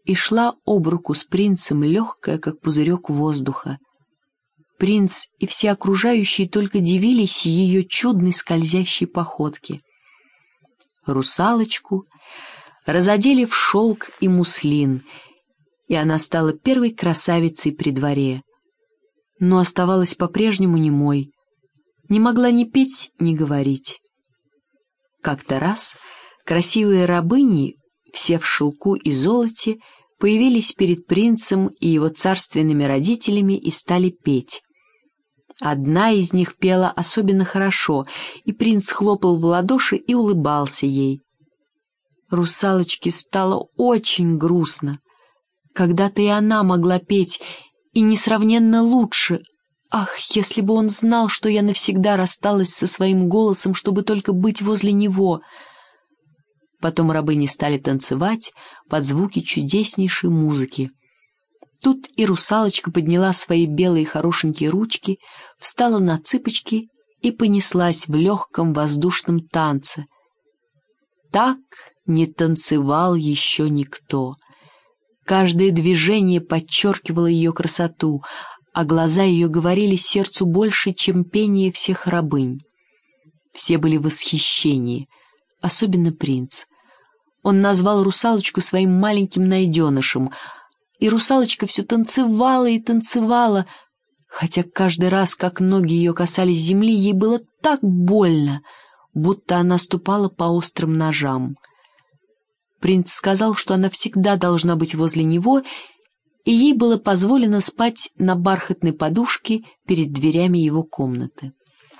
и шла об руку с принцем, легкая, как пузырек воздуха. Принц и все окружающие только дивились ее чудной скользящей походке. Русалочку разодели в шелк и муслин, и она стала первой красавицей при дворе, но оставалась по-прежнему немой, не могла ни петь, ни говорить. Как-то раз красивые рабыни, все в шелку и золоте, появились перед принцем и его царственными родителями и стали петь. Одна из них пела особенно хорошо, и принц хлопал в ладоши и улыбался ей. Русалочке стало очень грустно. Когда-то и она могла петь, и несравненно лучше. Ах, если бы он знал, что я навсегда рассталась со своим голосом, чтобы только быть возле него. Потом рабыни стали танцевать под звуки чудеснейшей музыки. Тут и русалочка подняла свои белые хорошенькие ручки, встала на цыпочки и понеслась в легком воздушном танце. Так не танцевал еще никто. Каждое движение подчеркивало ее красоту, а глаза ее говорили сердцу больше, чем пение всех рабынь. Все были в восхищении, особенно принц. Он назвал русалочку своим маленьким найденышем, и русалочка все танцевала и танцевала, хотя каждый раз, как ноги ее касались земли, ей было так больно, будто она ступала по острым ножам. Принц сказал, что она всегда должна быть возле него, и ей было позволено спать на бархатной подушке перед дверями его комнаты.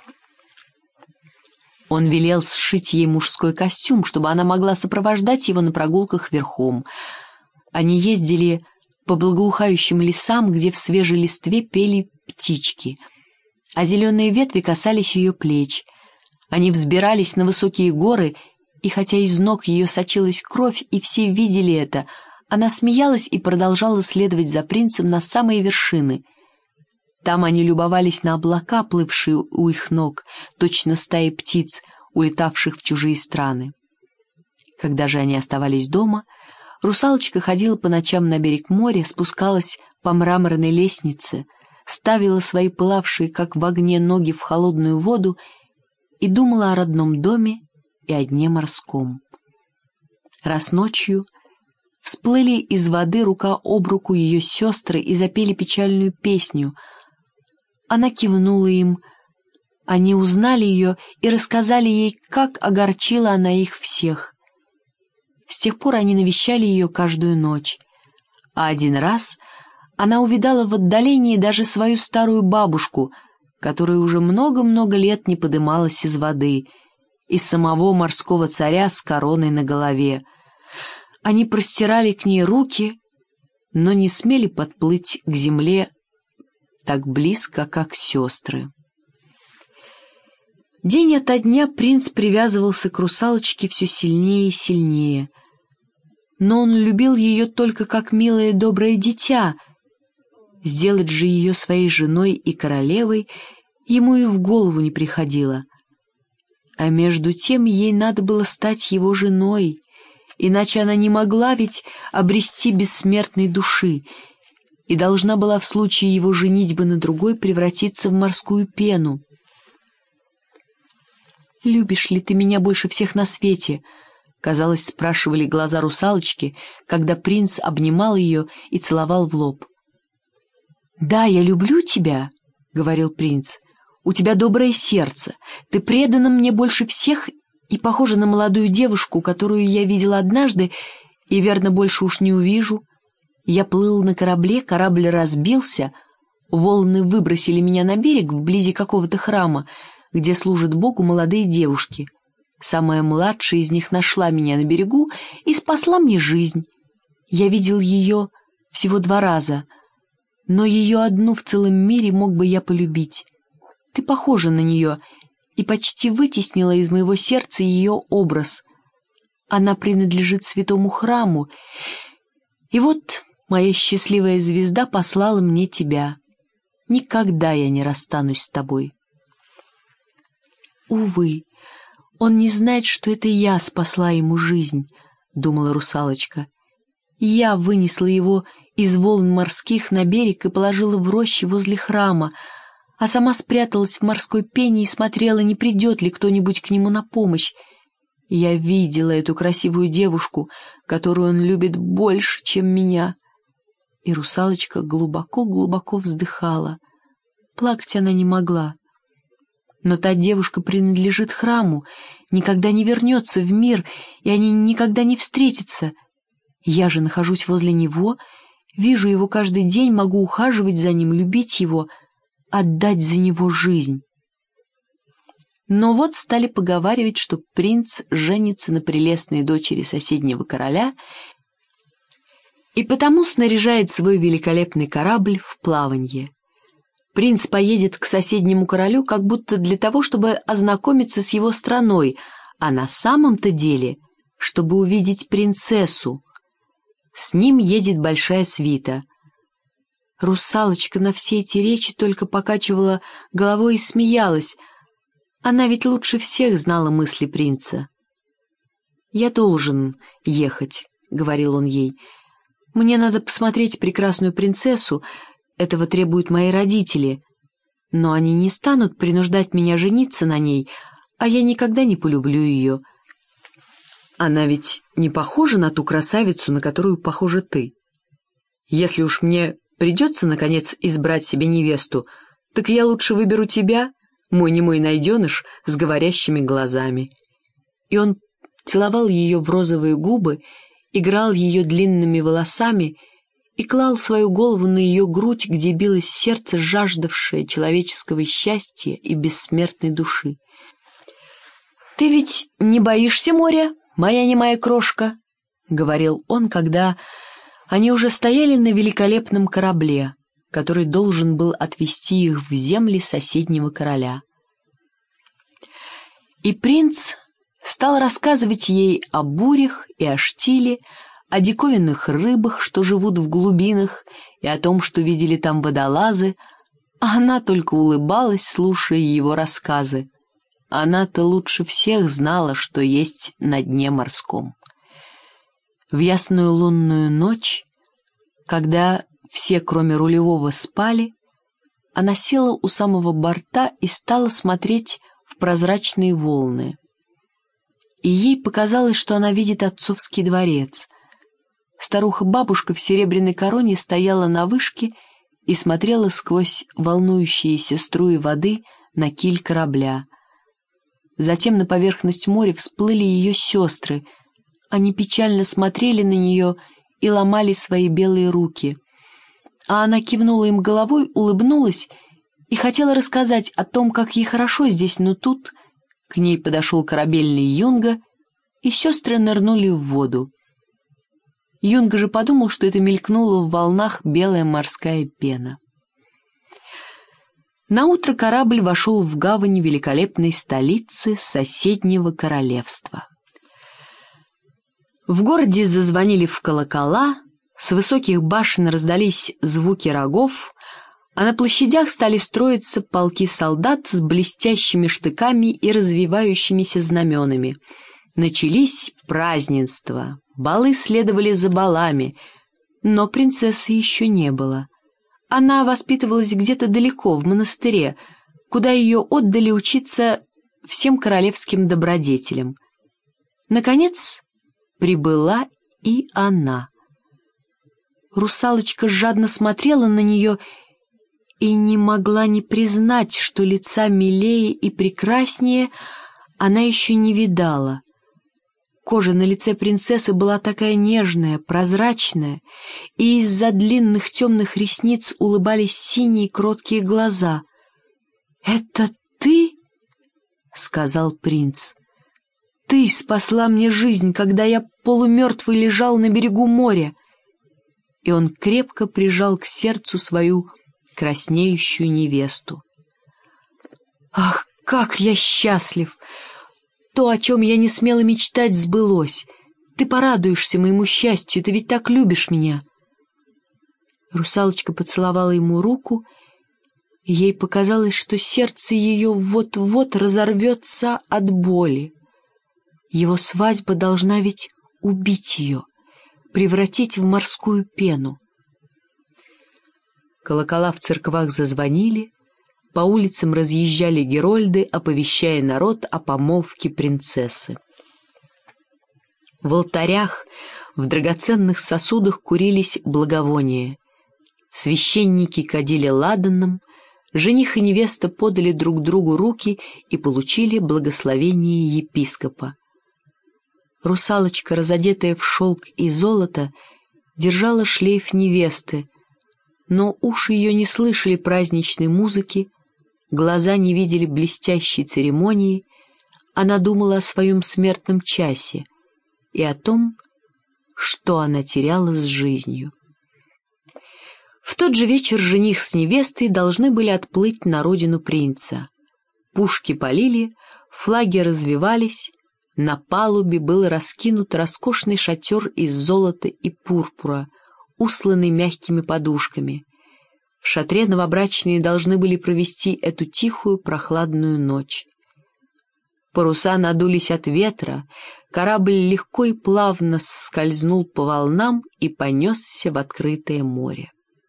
Он велел сшить ей мужской костюм, чтобы она могла сопровождать его на прогулках верхом. Они ездили по благоухающим лесам, где в свежей листве пели птички, а зеленые ветви касались ее плеч. Они взбирались на высокие горы, и хотя из ног ее сочилась кровь, и все видели это, она смеялась и продолжала следовать за принцем на самые вершины. Там они любовались на облака, плывшие у их ног, точно стаи птиц, улетавших в чужие страны. Когда же они оставались дома, русалочка ходила по ночам на берег моря, спускалась по мраморной лестнице, ставила свои пылавшие, как в огне, ноги в холодную воду и думала о родном доме и о дне морском. Раз ночью всплыли из воды рука об руку ее сестры и запели печальную песню. Она кивнула им, они узнали ее и рассказали ей, как огорчила она их всех. С тех пор они навещали ее каждую ночь, а один раз она увидала в отдалении даже свою старую бабушку, которая уже много-много лет не подымалась из воды, и самого морского царя с короной на голове. Они простирали к ней руки, но не смели подплыть к земле так близко, как сестры. День ото дня принц привязывался к русалочке все сильнее и сильнее, но он любил ее только как милое доброе дитя. Сделать же ее своей женой и королевой ему и в голову не приходило. А между тем ей надо было стать его женой, иначе она не могла ведь обрести бессмертной души и должна была в случае его женитьбы на другой превратиться в морскую пену. «Любишь ли ты меня больше всех на свете?» — казалось, спрашивали глаза русалочки, когда принц обнимал ее и целовал в лоб. «Да, я люблю тебя», — говорил принц. «У тебя доброе сердце, ты предана мне больше всех и похожа на молодую девушку, которую я видела однажды и, верно, больше уж не увижу. Я плыл на корабле, корабль разбился, волны выбросили меня на берег вблизи какого-то храма, где служат Богу молодые девушки. Самая младшая из них нашла меня на берегу и спасла мне жизнь. Я видел ее всего 2 раза, но ее одну в целом мире мог бы я полюбить. Ты похожа на нее и почти вытеснила из моего сердца ее образ. Она принадлежит святому храму, и вот моя счастливая звезда послала мне тебя. Никогда я не расстанусь с тобой». «Увы, он не знает, что это я спасла ему жизнь», — думала русалочка. Я вынесла его из волн морских на берег и положила в роще возле храма, а сама спряталась в морской пене и смотрела, не придет ли кто-нибудь к нему на помощь. Я видела эту красивую девушку, которую он любит больше, чем меня. И русалочка глубоко-глубоко вздыхала. Плакать она не могла. Но та девушка принадлежит храму, никогда не вернется в мир, и они никогда не встретятся. Я же нахожусь возле него, вижу его каждый день, могу ухаживать за ним, любить его, отдать за него жизнь. Но вот стали поговаривать, что принц женится на прелестной дочери соседнего короля и потому снаряжает свой великолепный корабль в плаванье. Принц поедет к соседнему королю как будто для того, чтобы ознакомиться с его страной, а на самом-то деле, чтобы увидеть принцессу. С ним едет большая свита. Русалочка на все эти речи только покачивала головой и смеялась. Она ведь лучше всех знала мысли принца. «Я должен ехать», — говорил он ей. «Мне надо посмотреть прекрасную принцессу, этого требуют мои родители, но они не станут принуждать меня жениться на ней, а я никогда не полюблю ее. Она ведь не похожа на ту красавицу, на которую похожа ты. Если уж мне придется, наконец, избрать себе невесту, так я лучше выберу тебя, мой немой найденыш с говорящими глазами». И он целовал ее в розовые губы, играл ее длинными волосами и клал свою голову на ее грудь, где билось сердце, жаждавшее человеческого счастья и бессмертной души. «Ты ведь не боишься моря, моя немая крошка?» — говорил он, когда они уже стояли на великолепном корабле, который должен был отвезти их в земли соседнего короля. И принц стал рассказывать ей о бурях и о штиле, о диковинных рыбах, что живут в глубинах, и о том, что видели там водолазы, а она только улыбалась, слушая его рассказы. Она-то лучше всех знала, что есть на дне морском. В ясную лунную ночь, когда все, кроме рулевого, спали, она села у самого борта и стала смотреть в прозрачные волны. И ей показалось, что она видит отцовский дворец. Старуха-бабушка в серебряной короне стояла на вышке и смотрела сквозь волнующиеся струи воды на киль корабля. Затем на поверхность моря всплыли ее сестры. Они печально смотрели на нее и ломали свои белые руки. А она кивнула им головой, улыбнулась и хотела рассказать о том, как ей хорошо здесь, но тут к ней подошел корабельный юнга, и сестры нырнули в воду. Юнга же подумал, что это мелькнула в волнах белая морская пена. Наутро корабль вошел в гавань великолепной столицы соседнего королевства. В городе зазвонили в колокола, с высоких башен раздались звуки рогов, а на площадях стали строиться полки солдат с блестящими штыками и развивающимися знаменами. Начались празднества, балы следовали за балами, но принцессы еще не было. Она воспитывалась где-то далеко, в монастыре, куда ее отдали учиться всем королевским добродетелям. Наконец прибыла и она. Русалочка жадно смотрела на нее и не могла не признать, что лица милее и прекраснее она еще не видала. Кожа на лице принцессы была такая нежная, прозрачная, и из-за длинных темных ресниц улыбались синие кроткие глаза. «Это ты?» — сказал принц. «Ты спасла мне жизнь, когда я полумертвый лежал на берегу моря». И он крепко прижал к сердцу свою краснеющую невесту. «Ах, как я счастлив! То, о чем я не смела мечтать, сбылось. Ты порадуешься моему счастью, ты ведь так любишь меня». Русалочка поцеловала ему руку, и ей показалось, что сердце ее вот-вот разорвется от боли. Его свадьба должна ведь убить ее. превратить в морскую пену. Колокола в церквах зазвонили, по улицам разъезжали герольды, оповещая народ о помолвке принцессы. В алтарях, в драгоценных сосудах курились благовония. Священники кадили ладаном, жених и невеста подали друг другу руки и получили благословение епископа. Русалочка, разодетая в шелк и золото, держала шлейф невесты, но уши ее не слышали праздничной музыки, глаза не видели блестящей церемонии, она думала о своем смертном часе и о том, что она теряла с жизнью. В тот же вечер жених с невестой должны были отплыть на родину принца. Пушки палили, флаги развевались, на палубе был раскинут роскошный шатер из золота и пурпура, усланный мягкими подушками. В шатре новобрачные должны были провести эту тихую прохладную ночь. Паруса надулись от ветра, корабль легко и плавно скользнул по волнам и понесся в открытое море.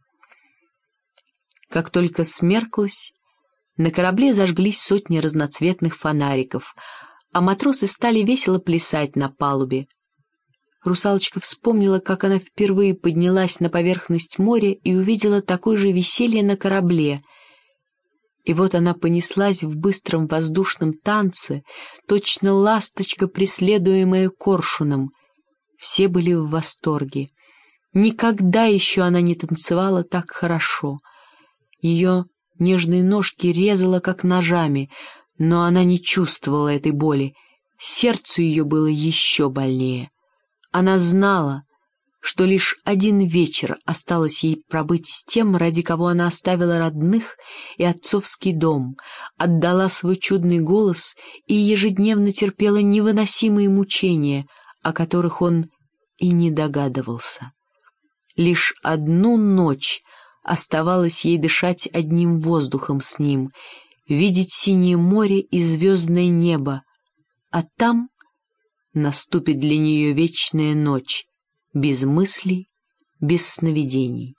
Как только смерклось, на корабле зажглись сотни разноцветных фонариков, а матросы стали весело плясать на палубе. Русалочка вспомнила, как она впервые поднялась на поверхность моря и увидела такое же веселье на корабле. И вот она понеслась в быстром воздушном танце, точно ласточка, преследуемая коршуном. Все были в восторге. Никогда еще она не танцевала так хорошо. Ее нежные ножки резало, как ножами, но она не чувствовала этой боли. Сердцу ее было еще больнее. Она знала, что лишь один вечер осталось ей пробыть с тем, ради кого она оставила родных и отцовский дом, отдала свой чудный голос и ежедневно терпела невыносимые мучения, о которых он и не догадывался. Лишь одну ночь оставалось ей дышать одним воздухом с ним, видеть синее море и звездное небо, а там наступит для нее вечная ночь, без мыслей, без сновидений.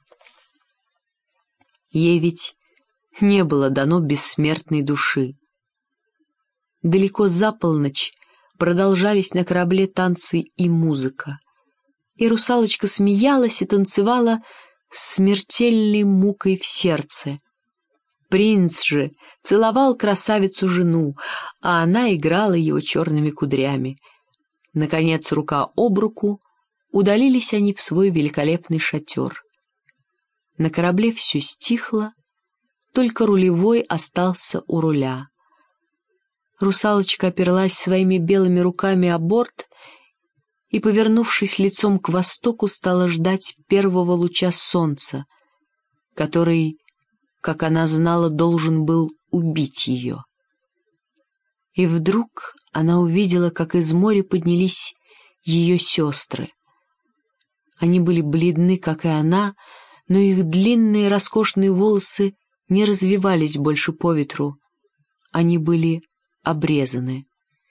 Ей ведь не было дано бессмертной души. Далеко за полночь продолжались на корабле танцы и музыка, и русалочка смеялась и танцевала с смертельной мукой в сердце. Принц же целовал красавицу-жену, а она играла его черными кудрями. Наконец, рука об руку, удалились они в свой великолепный шатер. На корабле все стихло, только рулевой остался у руля. Русалочка оперлась своими белыми руками о борт и, повернувшись лицом к востоку, стала ждать первого луча солнца, который, как она знала, должен был убить ее. И вдруг она увидела, как из моря поднялись ее сестры. Они были бледны, как и она, но их длинные роскошные волосы не развивались больше по ветру. Они были обрезаны.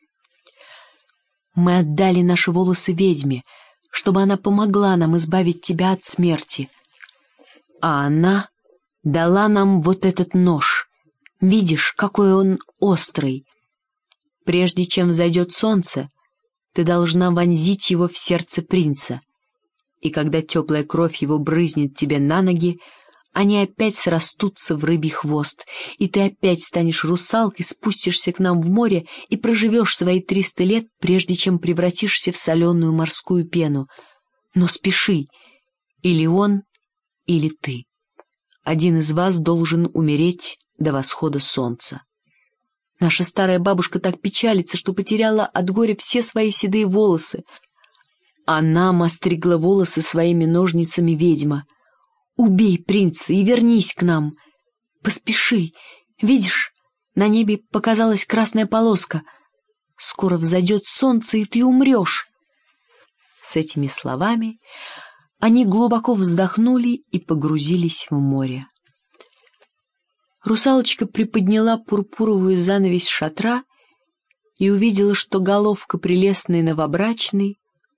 «Мы отдали наши волосы ведьме, чтобы она помогла нам избавить тебя от смерти. А она дала нам вот этот нож. Видишь, какой он острый. Прежде чем взойдет солнце, ты должна вонзить его в сердце принца, и когда теплая кровь его брызнет тебе на ноги, они опять срастутся в рыбий хвост, и ты опять станешь русалкой, спустишься к нам в море и проживешь свои 300 лет, прежде чем превратишься в соленую морскую пену. Но спеши, или он, или ты. Один из вас должен умереть до восхода солнца. Наша старая бабушка так печалится, что потеряла от горя все свои седые волосы. А нам остригла волосы своими ножницами ведьма. Убей принца и вернись к нам. Поспеши. Видишь, на небе показалась красная полоска. Скоро взойдет солнце, и ты умрешь. С этими словами они глубоко вздохнули и погрузились в море. Русалочка приподняла пурпуровую занавесь шатра и увидела, что головка прелестной новобрачной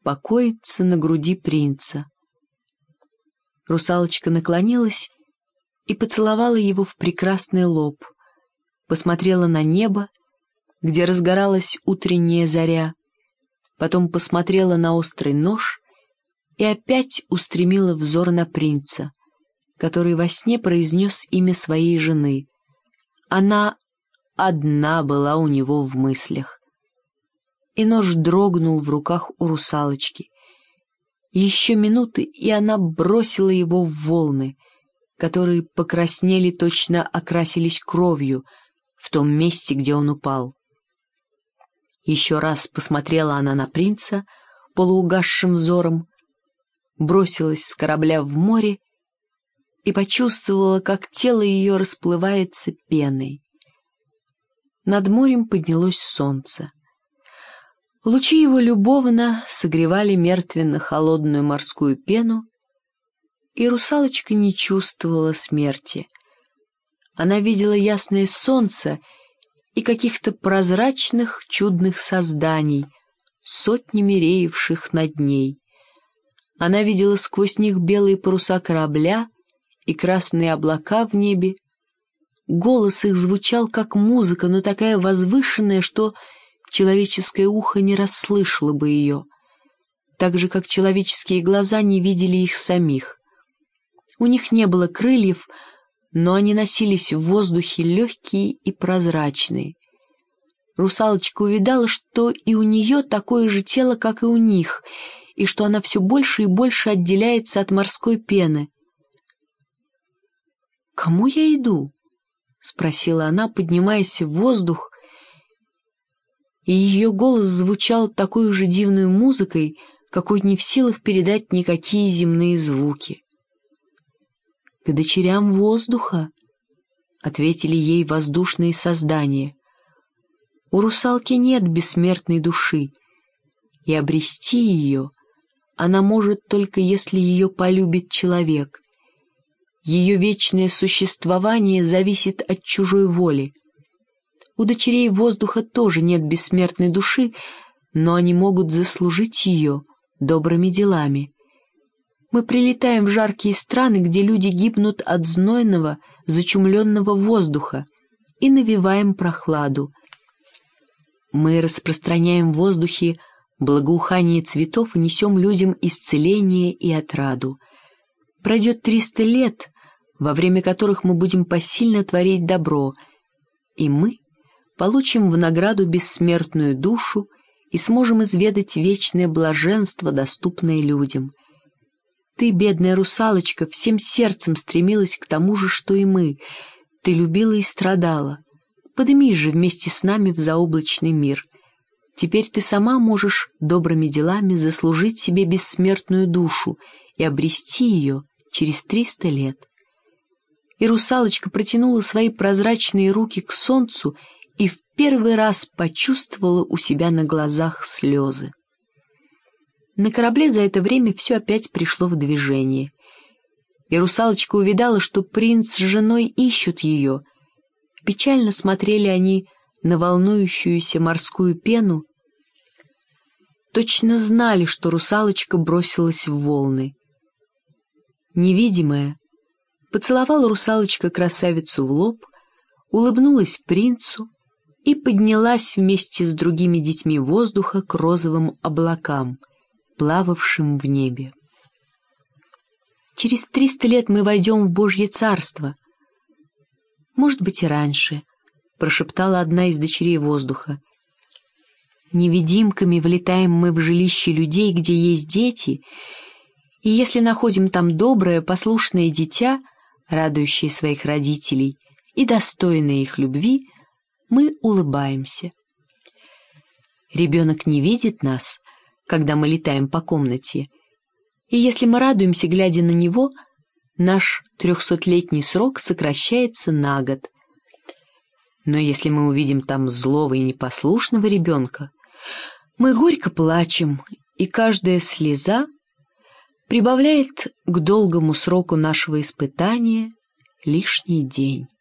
покоится на груди принца. Русалочка наклонилась и поцеловала его в прекрасный лоб, посмотрела на небо, где разгоралась утренняя заря, потом посмотрела на острый нож и опять устремила взор на принца, который во сне произнес имя своей жены. Она одна была у него в мыслях. И нож дрогнул в руках у русалочки. Еще минуты, и она бросила его в волны, которые покраснели, точно окрасились кровью в том месте, где он упал. Еще раз посмотрела она на принца полуугасшим взором, бросилась с корабля в море и почувствовала, как тело ее расплывается пеной. Над морем поднялось солнце. Лучи его любовно согревали мертвенно-холодную морскую пену, и русалочка не чувствовала смерти. Она видела ясное солнце и каких-то прозрачных чудных созданий, сотнями реевших над ней. Она видела сквозь них белые паруса корабля и красные облака в небе. Голос их звучал как музыка, но такая возвышенная, что человеческое ухо не расслышало бы ее, так же, как человеческие глаза не видели их самих. У них не было крыльев, но они носились в воздухе легкие и прозрачные. Русалочка увидала, что и у нее такое же тело, как и у них, и что она все больше и больше отделяется от морской пены. «Кому я иду?» — спросила она, поднимаясь в воздух, и ее голос звучал такой же дивной музыкой, какой не в силах передать никакие земные звуки. «К дочерям воздуха», — ответили ей воздушные создания. «У русалки нет бессмертной души, и обрести ее она может только если ее полюбит человек. Ее вечное существование зависит от чужой воли. У дочерей воздуха тоже нет бессмертной души, но они могут заслужить ее добрыми делами. Мы прилетаем в жаркие страны, где люди гибнут от знойного, зачумленного воздуха, и навеваем прохладу. Мы распространяем в воздухе благоухание цветов и несем людям исцеление и отраду. Пройдет 300 лет, во время которых мы будем посильно творить добро, и мы получим в награду бессмертную душу и сможем изведать вечное блаженство, доступное людям. Ты, бедная русалочка, всем сердцем стремилась к тому же, что и мы. Ты любила и страдала. Поднимись же вместе с нами в заоблачный мир. Теперь ты сама можешь добрыми делами заслужить себе бессмертную душу и обрести ее через 300 лет. И русалочка протянула свои прозрачные руки к солнцу и в первый раз почувствовала у себя на глазах слезы. На корабле за это время все опять пришло в движение, и русалочка увидала, что принц с женой ищут ее. Печально смотрели они на волнующуюся морскую пену, точно знали, что русалочка бросилась в волны. Невидимая поцеловала русалочка красавицу в лоб, улыбнулась принцу и поднялась вместе с другими детьми воздуха к розовым облакам, плававшим в небе. «Через 300 лет мы войдем в Божье царство. Может быть, и раньше», — прошептала одна из дочерей воздуха. «Невидимками влетаем мы в жилище людей, где есть дети, и если находим там доброе, послушное дитя, радующее своих родителей и достойное их любви, мы улыбаемся. Ребенок не видит нас, когда мы летаем по комнате, и если мы радуемся, глядя на него, наш 300-летний срок сокращается на год. Но если мы увидим там злого и непослушного ребенка, мы горько плачем, и каждая слеза прибавляет к долгому сроку нашего испытания лишний день».